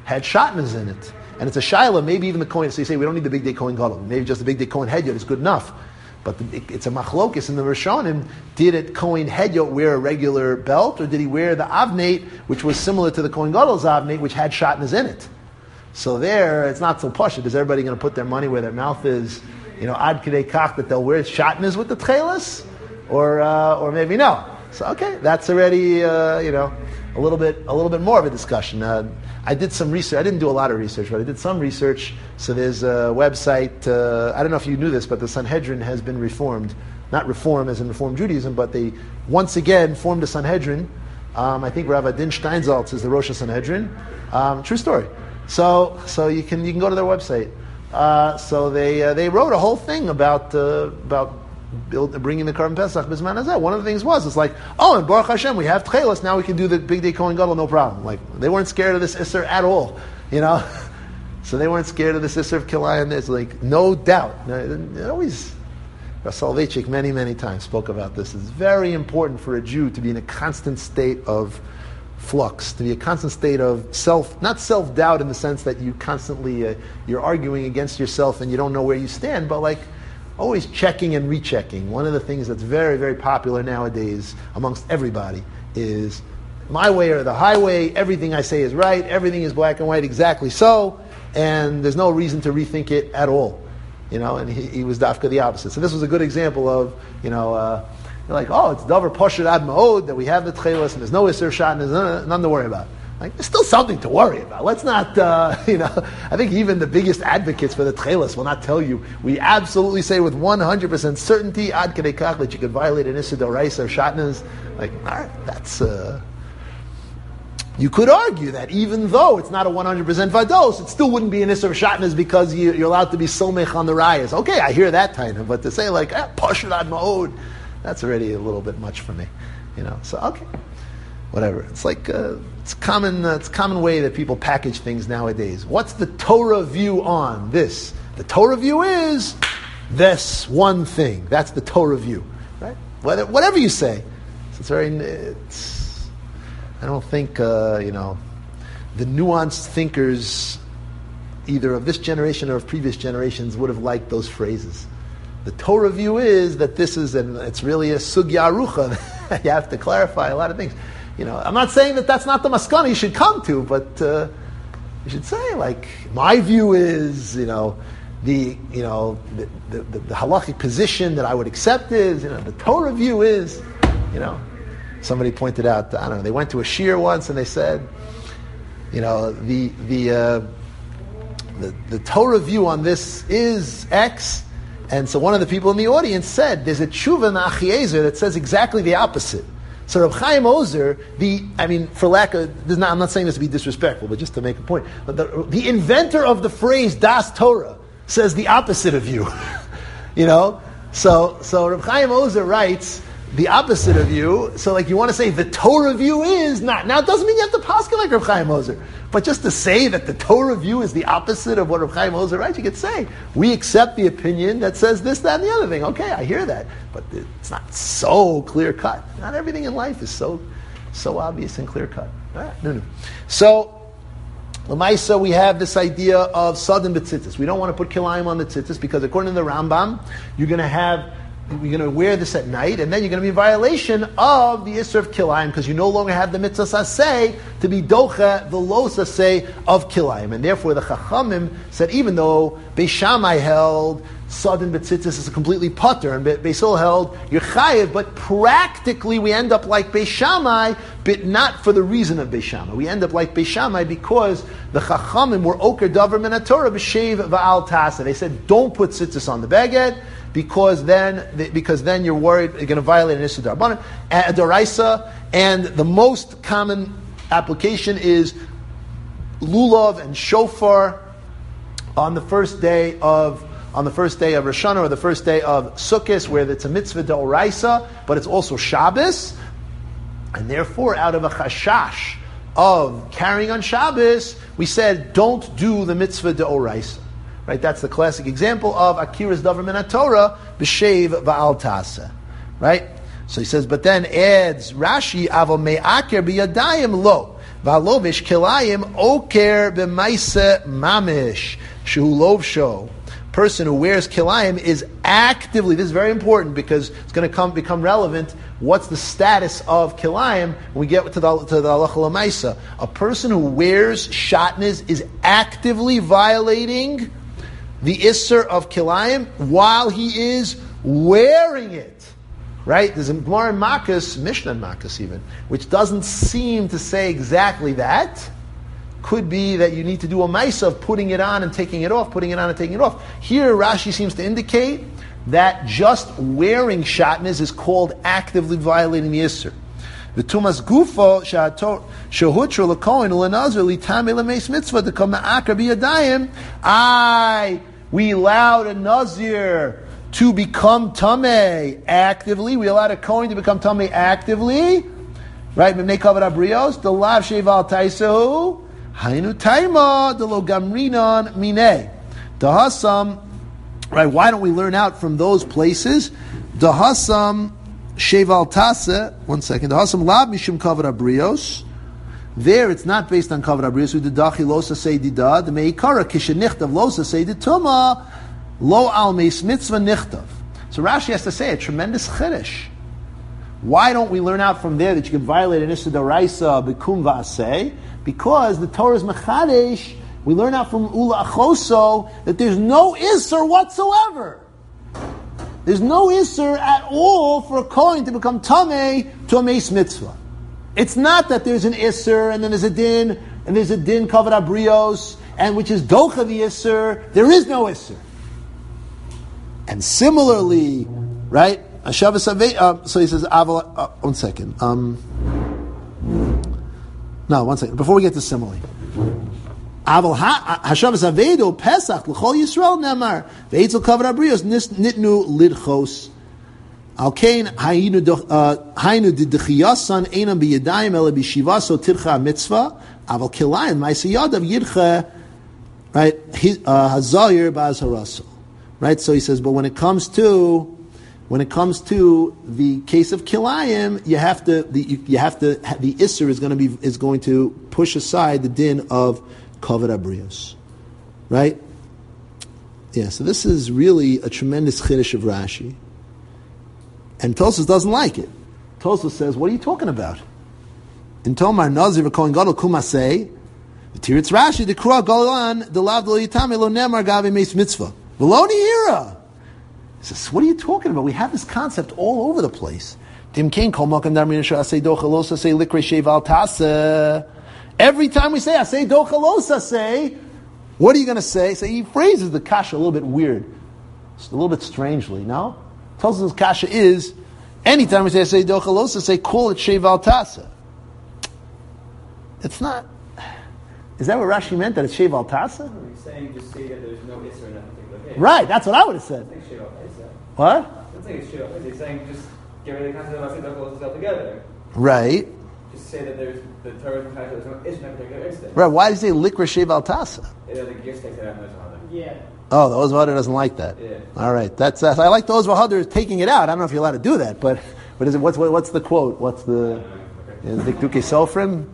had shatnez in it. And it's a shaila, maybe even the Kohen, so you say we don't need the big day Kohen Gadol. Maybe just the big day Kohen Hedyot is good enough. But it's a machlokis in the Rishonim. Did it Kohen Hedyot wear a regular belt, or did he wear the avnate, which was similar to the Kohen Gadol's avnate, which had shatnez in it? So there, it's not so posh. Is everybody going to put their money where their mouth is? Ad kidei kach that they'll wear shatnez with the tchelis? Or maybe no. So okay, that's already, a little bit more of a discussion. I did some research. I didn't do a lot of research, but I did some research. So there's a website. I don't know if you knew this, but the Sanhedrin has been reformed. Not reform as in Reform Judaism, but they once again formed a Sanhedrin. I think Rav Adin Steinsaltz is the Rosh Sanhedrin. True story. So you can go to their website. So they wrote a whole thing about bringing the Korban Pesach Bisman Hazeh. One of the things it's like, and Baruch Hashem, we have Tchelos, now we can do the Big Day Kohen Gadol, no problem. Like, they weren't scared of this Isser at all, So they weren't scared of this Isser of Kilayim. There's like, no doubt. It always, Rav Soloveitchik many, many times spoke about this. It's very important for a Jew to be in a constant state of flux, to be a constant state of not self-doubt in the sense that you constantly, you're arguing against yourself and you don't know where you stand, but like, always checking and rechecking. One of the things that's very, very popular nowadays amongst everybody is my way or the highway. Everything I say is right. Everything is black and white, exactly so. And there's no reason to rethink it at all. And he was dafka the opposite. So this was a good example of, like, it's davar poshut ad ma'od, that we have the tchelos and there's no iser shat and there's nothing to worry about. Like, there's still something to worry about. Let's not, I think even the biggest advocates for the tchelos will not tell you. We absolutely say with 100% certainty, ad kedei kach, that you could violate an issur d'oraisa or shatnez. Like, all right, that's, you could argue that even though it's not a 100% vados, it still wouldn't be an issur of shatnez because you're allowed to be somech on the rayas. Okay, I hear that kind of, but to say like, poshut ad ma'od, that's already a little bit much for me. So okay. Whatever. It's like it's common way that people package things nowadays. What's the Torah view on this? The Torah view is this one thing. That's the Torah view, right? Whatever you say. I don't think the nuanced thinkers, either of this generation or of previous generations, would have liked those phrases. The Torah view is that this is, and it's really a sugya arucha. You have to clarify a lot of things. I'm not saying that that's not the maskana you should come to, but you should say, like, my view is, the halachic position that I would accept is, the Torah view is, somebody pointed out, I don't know, they went to a shiur once and they said, the Torah view on this is X, and so one of the people in the audience said, there's a tshuva in the Achiezer that says exactly the opposite. So Reb Chaim Ozer, for lack of, I'm not saying this to be disrespectful, but just to make a point, but the inventor of the phrase Das Torah says the opposite of you. So Reb Chaim Ozer writes the opposite of you. So like you want to say the Torah view is not. Now it doesn't mean you have to paskin like Reb Chaim Ozer, but just to say that the Torah view is the opposite of what Reb Chaim Ozer writes, you could say we accept the opinion that says this, that, and the other thing. Okay, I hear that, but it's not so clear cut. Not everything in life is so obvious and clear cut. No. So L'maisa, we have this idea of sudden betzitzis. We don't want to put kilayim on the tzitzis because according to the Rambam, you're going to wear this at night, and then you're going to be in violation of the Isser of Kilayim, because you no longer have the mitzvah saseh to be docha the lo saseh of Kilayim. And therefore the Chachamim said, even though Beis Shammai held sudden betzitzis is a completely putter, and Beis Hillel held you're chayiv, but practically we end up like Beis Shammai, but not for the reason of Beis Shammai. We end up like Beis Shammai because the Chachamim were oker davar min haTorah b'shev va'al tasa. They said, don't put tzitzis on the baged, because then you're worried you're going to violate an issur d'Rabbanan, a d'oraisa, and the most common application is lulav and shofar on the first day of Rosh Hashanah or the first day of Sukkot, where it's a mitzvah d'oraisa, but it's also Shabbos, and therefore out of a chashash of carrying on Shabbos, we said don't do the mitzvah d'oraisa. Right, that's the classic example of Akira's davar min haTorah b'shev va'al tasa. Right, so he says, but then adds Rashi, aval me'aker b'yadayim lo Valovish kilayim oker b'maise mamish shehu lovsho. Person who wears kilayim is actively, this is very important because it's going to become relevant. What's the status of kilayim when we get to the halacha l'maisa? A person who wears shatnez is actively violating the isser of kilayim while he is wearing it. Right? There's a Gemara in Makkas, Mishnah in Makkas even, which doesn't seem to say exactly that. Could be that you need to do a maisa of putting it on and taking it off, putting it on and taking it off. Here, Rashi seems to indicate that just wearing shatnez is called actively violating the Isser. The Tumas Gufo Shahutra Lakoin Ulanazar Litame Lameis Mitzvah to come Ma'akar Biyadayim. We allowed a Nazir to become Tameh actively. We allowed a Kohen to become Tameh actively. Right? Mimnei Kavod Abrios, the Lav Sheval Taisahu. Hainu taima de lo gamrinon minei. Dahasam, right? Why don't we learn out from those places? Dahasam sheval tase. 1 second. Dahasam lab mishum kavod abrios. There, it's not based on kavod abrios. We didachi losa say dida. The meikara kishenichtav losa say dituma lo al meis mitzvah nichtav. So Rashi has to say a tremendous chiddush. Why don't we learn out from there that you can violate an issa d'oraisa b'kum v'aseh? Because the Torah is mechadesh, we learn out from Ula Achoso that there's no Isser whatsoever. There's no Isser at all for a Kohen to become Tameh to a Meis Mitzvah. It's not that there's an Isser and then there's a Din, and there's a Din Kavod Abrios, and which is Docha the Isser. There is no Isser. And similarly, right? So he says, 1 second. No, 1 second. Before we get to simile. Aval Hashavas Avedo Pesach L'chol Yisrael Nemar Ve'etzel Kavod Abrios Nitnu Lidchos Al Kain Hainu Didichiyasan Einam B'Yadayim Ele B'Shivaso Tircha Mitzvah Aval Kilayim Ma'asiyadav Yircha, right? Hazayir Ba'az Harasel, right? So he says, but when it comes to the case of kilayim, the isser is going to push aside the din of kavod abrios, right? Yeah. So this is really a tremendous chiddush of Rashi, and Tosfos doesn't like it. Tosfos says, "What are you talking about?" In Tomar Nazir v'Kohen Gadol Kumasei, the Tiritz Rashi the Kura Golan the Lav Lo Yitame Lo Nemar Gavi Meis Mitzvah V'Lo Nihira. He says, what are you talking about? We have this concept all over the place. Every time we say asay dochalosa say, what are you going to say? So he phrases the kasha a little bit weird, a little bit strangely. No, tells us kasha is anytime we say asay dochalosa say, call it sheval tasa. It's not. Is that what Rashi meant? That it's sheval tasa? He's saying just say that there's no isser in that particular case. Right. That's what I would have said. What? I think it's shit. He's saying just get rid of the concept of asay dochalosa altogether. Right. Just say that there's the Torah is there's no isser in that particular instance. Right. Why does he say likra sheval tasa? The gifts takes it out of Yeah. Oh, the Ozvahadar doesn't like that. Yeah. All right. That's I like the Ozvahadar taking it out. I don't know if you're allowed to do that, but is it? What's the quote? What's the Dikduke Sofrim?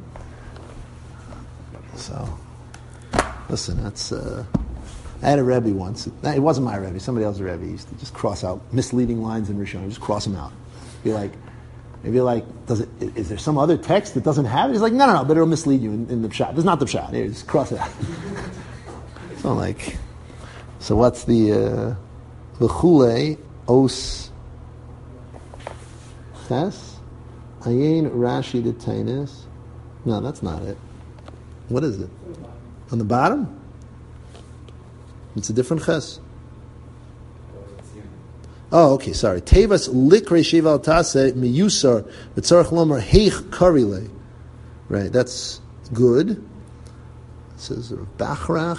So, listen, that's. I had a Rebbe once. It wasn't my Rebbe. Somebody else's Rebbe. He used to just cross out misleading lines in Rishon. Just cross them out. Be like, is there some other text that doesn't have it? He's like, no, but it'll mislead you in the pshat. There's not the pshat. Here, just cross it out. So what's the Chule Os Ches Ayin Rashi de Tainis? No, that's not it. What is it? On the bottom? It's a different ches. Oh, okay, sorry. Tevas likre sheval tase miyusar v'tzarech lomar heich karile. Right, that's good. It says Bachrach,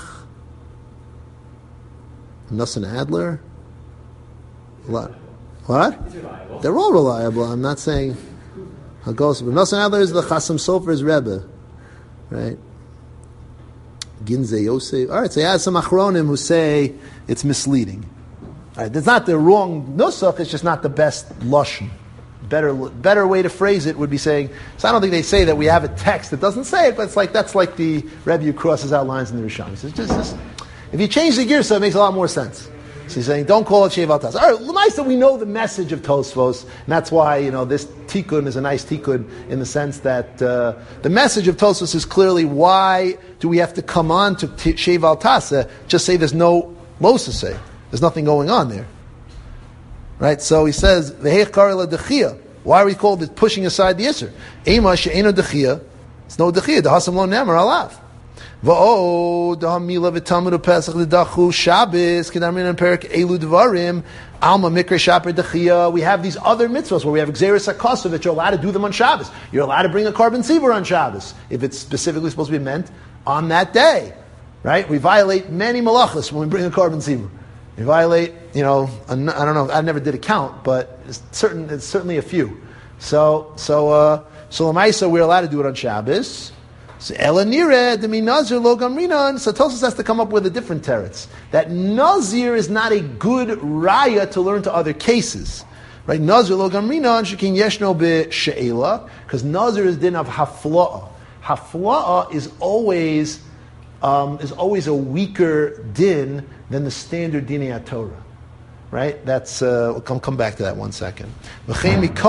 Nosson Adler. What? They're all reliable. I'm not saying Hagos, but Nosson Adler is the Chasam Sofer's Rebbe, right? Ginze Yosef. All right, so you have some achronim who say it's misleading. All right, it's not the wrong nusach, it's just not the best lashon. better way to phrase it would be saying, so I don't think they say that we have a text that doesn't say it, but that's like the Rebbe who crosses out lines in the Rishon. He says, just if you change the gear, so it makes a lot more sense. So he's saying, don't call it Sheval Tas. All right, nice that we know the message of Tosfos, and that's why, this tikkun is a nice tikkun in the sense that the message of Tosfos is clearly, why do we have to come on to Sheval Tas? Just say there's no Moses say. There's nothing going on there. Right? So he says, V'heich kari la dechia. Why are we called it pushing aside the Yisr? Ema she'eno dechia. It's no dechia. Dehasam lo nemer alav. V'o dahamila v'talmud pesach l'dachu Shabbos kedarmin and perik elu dvarim alma mikra shaper dechia. We have these other mitzvahs where we have gzeres hakasa that you're allowed to do them on Shabbos. You're allowed to bring a carbon tzibur on Shabbos if it's specifically supposed to be meant on that day. Right? We violate many malachas when we bring a carbon tzibur. We violate, I don't know, I never did a count, but it's certainly a few. So Lamaisa, we're allowed to do it on Shabbos. So Elanire, Demi Nazir, Lo Gamrinan. So Tosfos has to come up with a different teretz. That Nazir is not a good raya to learn to other cases. Right? Nazir, Lo Gamrinan, Shekin Yeshno Be She'ela, because Nazir is din of Hafla'ah. Hafla'ah is always a weaker din than the standard dinei Torah, right? That's we'll come back to that one second. Also,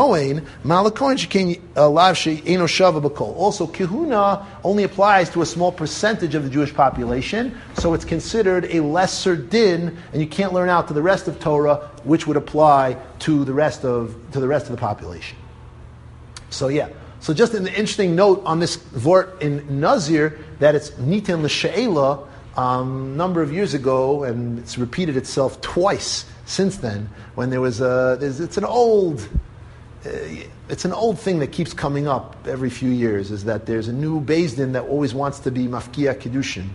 kihuna only applies to a small percentage of the Jewish population, so it's considered a lesser din, and you can't learn out to the rest of Torah, which would apply to the rest of the population. So yeah. So just an interesting note on this vort in Nazir, that it's nitin l'she'ela, number of years ago, and it's repeated itself twice since then, when there was it's an old thing that keeps coming up every few years, is that there's a new Beis Din that always wants to be mafkia kiddushin.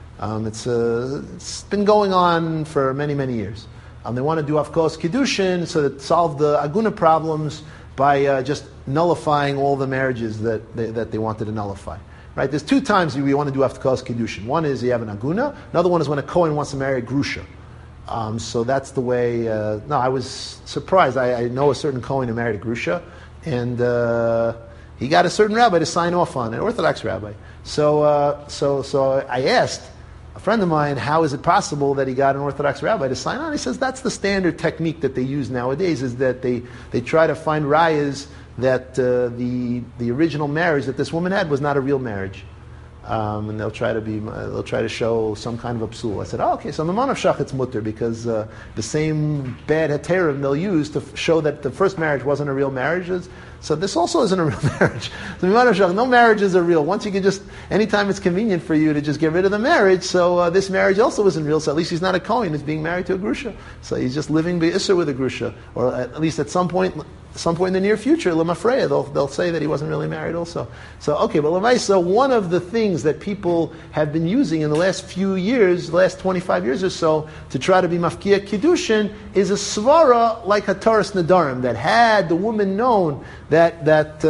It's been going on for many, many years. They want to do afkos kiddushin so that solve the aguna problems by just nullifying all the marriages that they wanted to nullify. Right? There's two times we want to do afkos kiddushin. One is you have an aguna. Another one is when a Kohen wants to marry a grusha. So that's the way. I was surprised. I know a certain Kohen who married a grusha, and he got a certain rabbi to sign off on it, an Orthodox rabbi. So I asked a friend of mine, how is it possible that he got an Orthodox rabbi to sign on? He says that's the standard technique that they use nowadays, is that they try to find rayas that the original marriage that this woman had was not a real marriage. And they'll try to show some kind of a psul. I said, okay, so in the Manav Shach it's mutter, because the same bad heterim they'll use to show that the first marriage wasn't a real marriage. So this also isn't a real marriage. So in Manav Shach, no marriages are real. Once you can just, anytime it's convenient for you to just get rid of the marriage, so this marriage also isn't real, so at least he's not a Kohen, he's being married to a grusha. So he's just living be'isser with a grusha. Or at least at some point in the near future, Lamafreya, they'll say that he wasn't really married also. So, okay, but Lamaisa, one of the things that people have been using in the last few years, the last 25 years or so, to try to be mafkia kiddushin, is a svara like Hataras Nadarim, that had the woman known that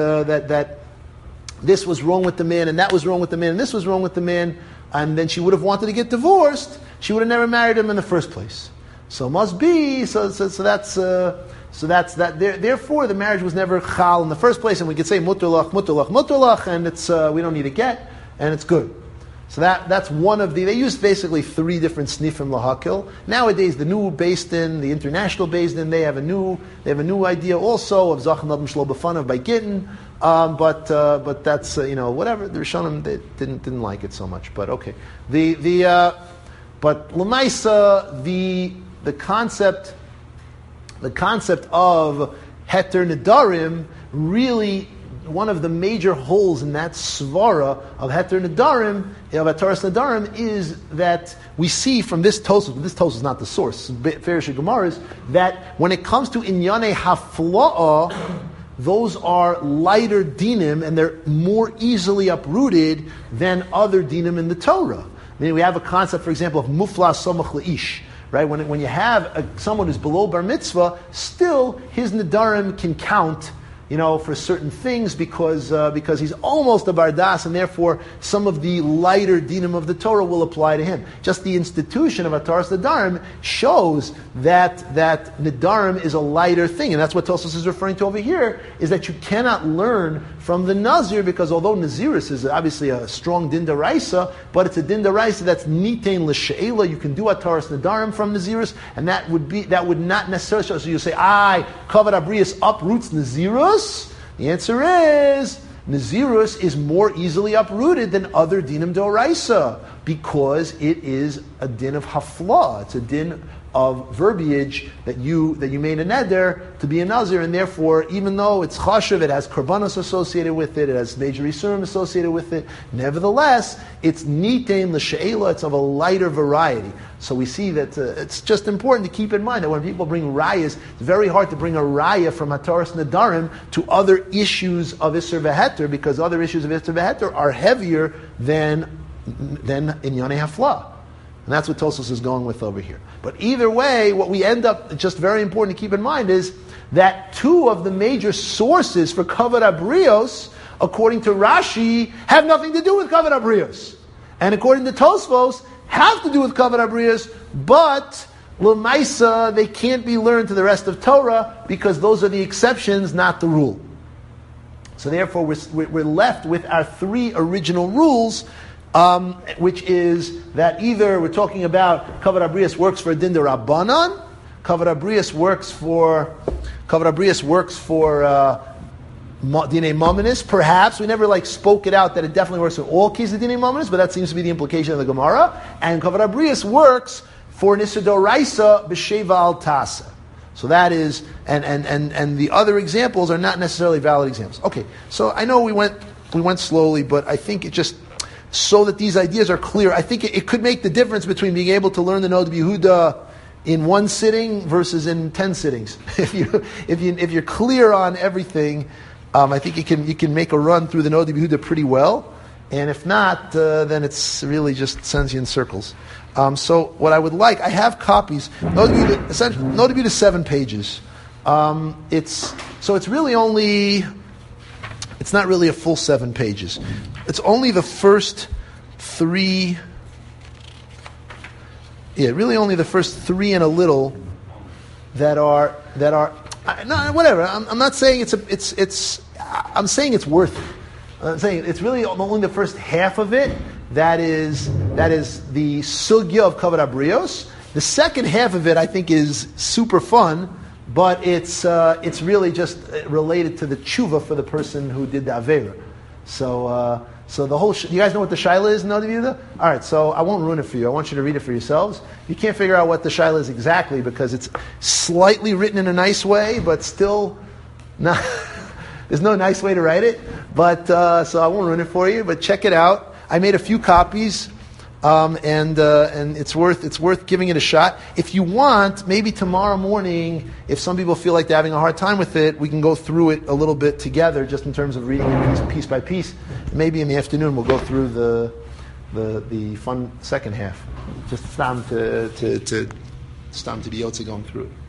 this was wrong with the man, and that was wrong with the man, and this was wrong with the man, and then she would have wanted to get divorced, she would have never married him in the first place. So must be, so that's that. Therefore, the marriage was never chal in the first place, and we could say mutalach, and it's we don't need a get, and it's good. So that's one of they use basically three different snifim lahakil. Nowadays, the new Beis Din, the international Beis Din, they have a new idea also of zachan adam shlo b'fanav by gittin. But that's whatever, the Rishonim they didn't like it so much. But okay, but l'maisa the concept of heter nedarim, really one of the major holes in that svara of heter nedarim, of hataras nedarim, is that we see from this Tosfos, but this Tosfos is not the source, Farish Gemaras, that when it comes to inyane hafla'ah, those are lighter dinim and they're more easily uprooted than other dinim in the Torah. I mean, we have a concept, for example, of muflas somach le'ish. Right? When you have someone who's below bar mitzvah, still his nedarim can count for certain things because he's almost a bardas, and therefore some of the lighter dinim of the Torah will apply to him. Just the institution of Ataras Nedarim shows that Nedarim is a lighter thing, and that's what Tosfos is referring to over here, is that you cannot learn from the Nazir, because although Nazirus is obviously a strong din daraisa, but it's a din daraisa that's nitain l'she'ela. You can do Ataras Nedarim from Nazirus, and that would not necessarily show. So you say, Kavod Abrius uproots Nazirus. The answer is, Nazirus is more easily uprooted than other dinim d'oraisa, because it is a din of hafla. It's a din of verbiage that you made a neder to be a nazir, and therefore, even though it's chashuv, it has korbanos associated with it, it has major isurim associated with it, nevertheless, it's nitain l'she'ela, it's of a lighter variety. So we see that it's just important to keep in mind that when people bring rayas, it's very hard to bring a raya from Hataras Nedarim to other issues of Isser V'Heter, because other issues of Isser V'Heter are heavier than Inyonei Hafla. And that's what Tosfos is going with over here. But either way, what we end up, just very important to keep in mind, is that two of the major sources for Kavod Abrios, according to Rashi, have nothing to do with Kavod Abrios. And according to Tosfos, have to do with Kavod Abrios, but L'maisa, they can't be learned to the rest of Torah, because those are the exceptions, not the rule. So therefore, we're left with our three original rules, which is that either we're talking about Kavod Abrius works for Din D'Rabbanan, Kavod Abrius works for Dinei Mominis. Perhaps we never spoke it out that it definitely works for all cases of Dinei Mominis, but that seems to be the implication of the Gemara. And Kavod Abrius works for Nisur D'Oraisa B'Sheva Al Tasa. So that is, and the other examples are not necessarily valid examples. Okay, so I know we went slowly, but I think it just, so that these ideas are clear, I think it could make the difference between being able to learn the Noda B'Yehuda in one sitting versus in 10 sittings. If you're clear on everything, I think you can make a run through the Noda B'Yehuda pretty well. And if not, then it's really just sends you in circles. So what I would like, I have copies. Noda B'Yehuda is 7 pages. It's really only. It's not really a full 7 pages. It's only the first 3. Yeah, really only the first 3 and a little that are. No, whatever. I'm not saying it's. I'm saying it's worth it. I'm saying it's really only the first half of it that is the sugya of Kavod Abrios. The second half of it, I think, is super fun. But it's really just related to the tshuva for the person who did the avera. So the whole. You guys know what the shaila is in Noda B'Yehuda? All right. So I won't ruin it for you. I want you to read it for yourselves. You can't figure out what the shaila is exactly because it's slightly written in a nice way, but still not. There's no nice way to write it. But so I won't ruin it for you. But check it out. I made a few copies. And it's worth giving it a shot. If you want, maybe tomorrow morning, if some people feel like they're having a hard time with it, we can go through it a little bit together, just in terms of reading it piece by piece. Maybe in the afternoon we'll go through the fun second half. Just stam to be yotze going through it.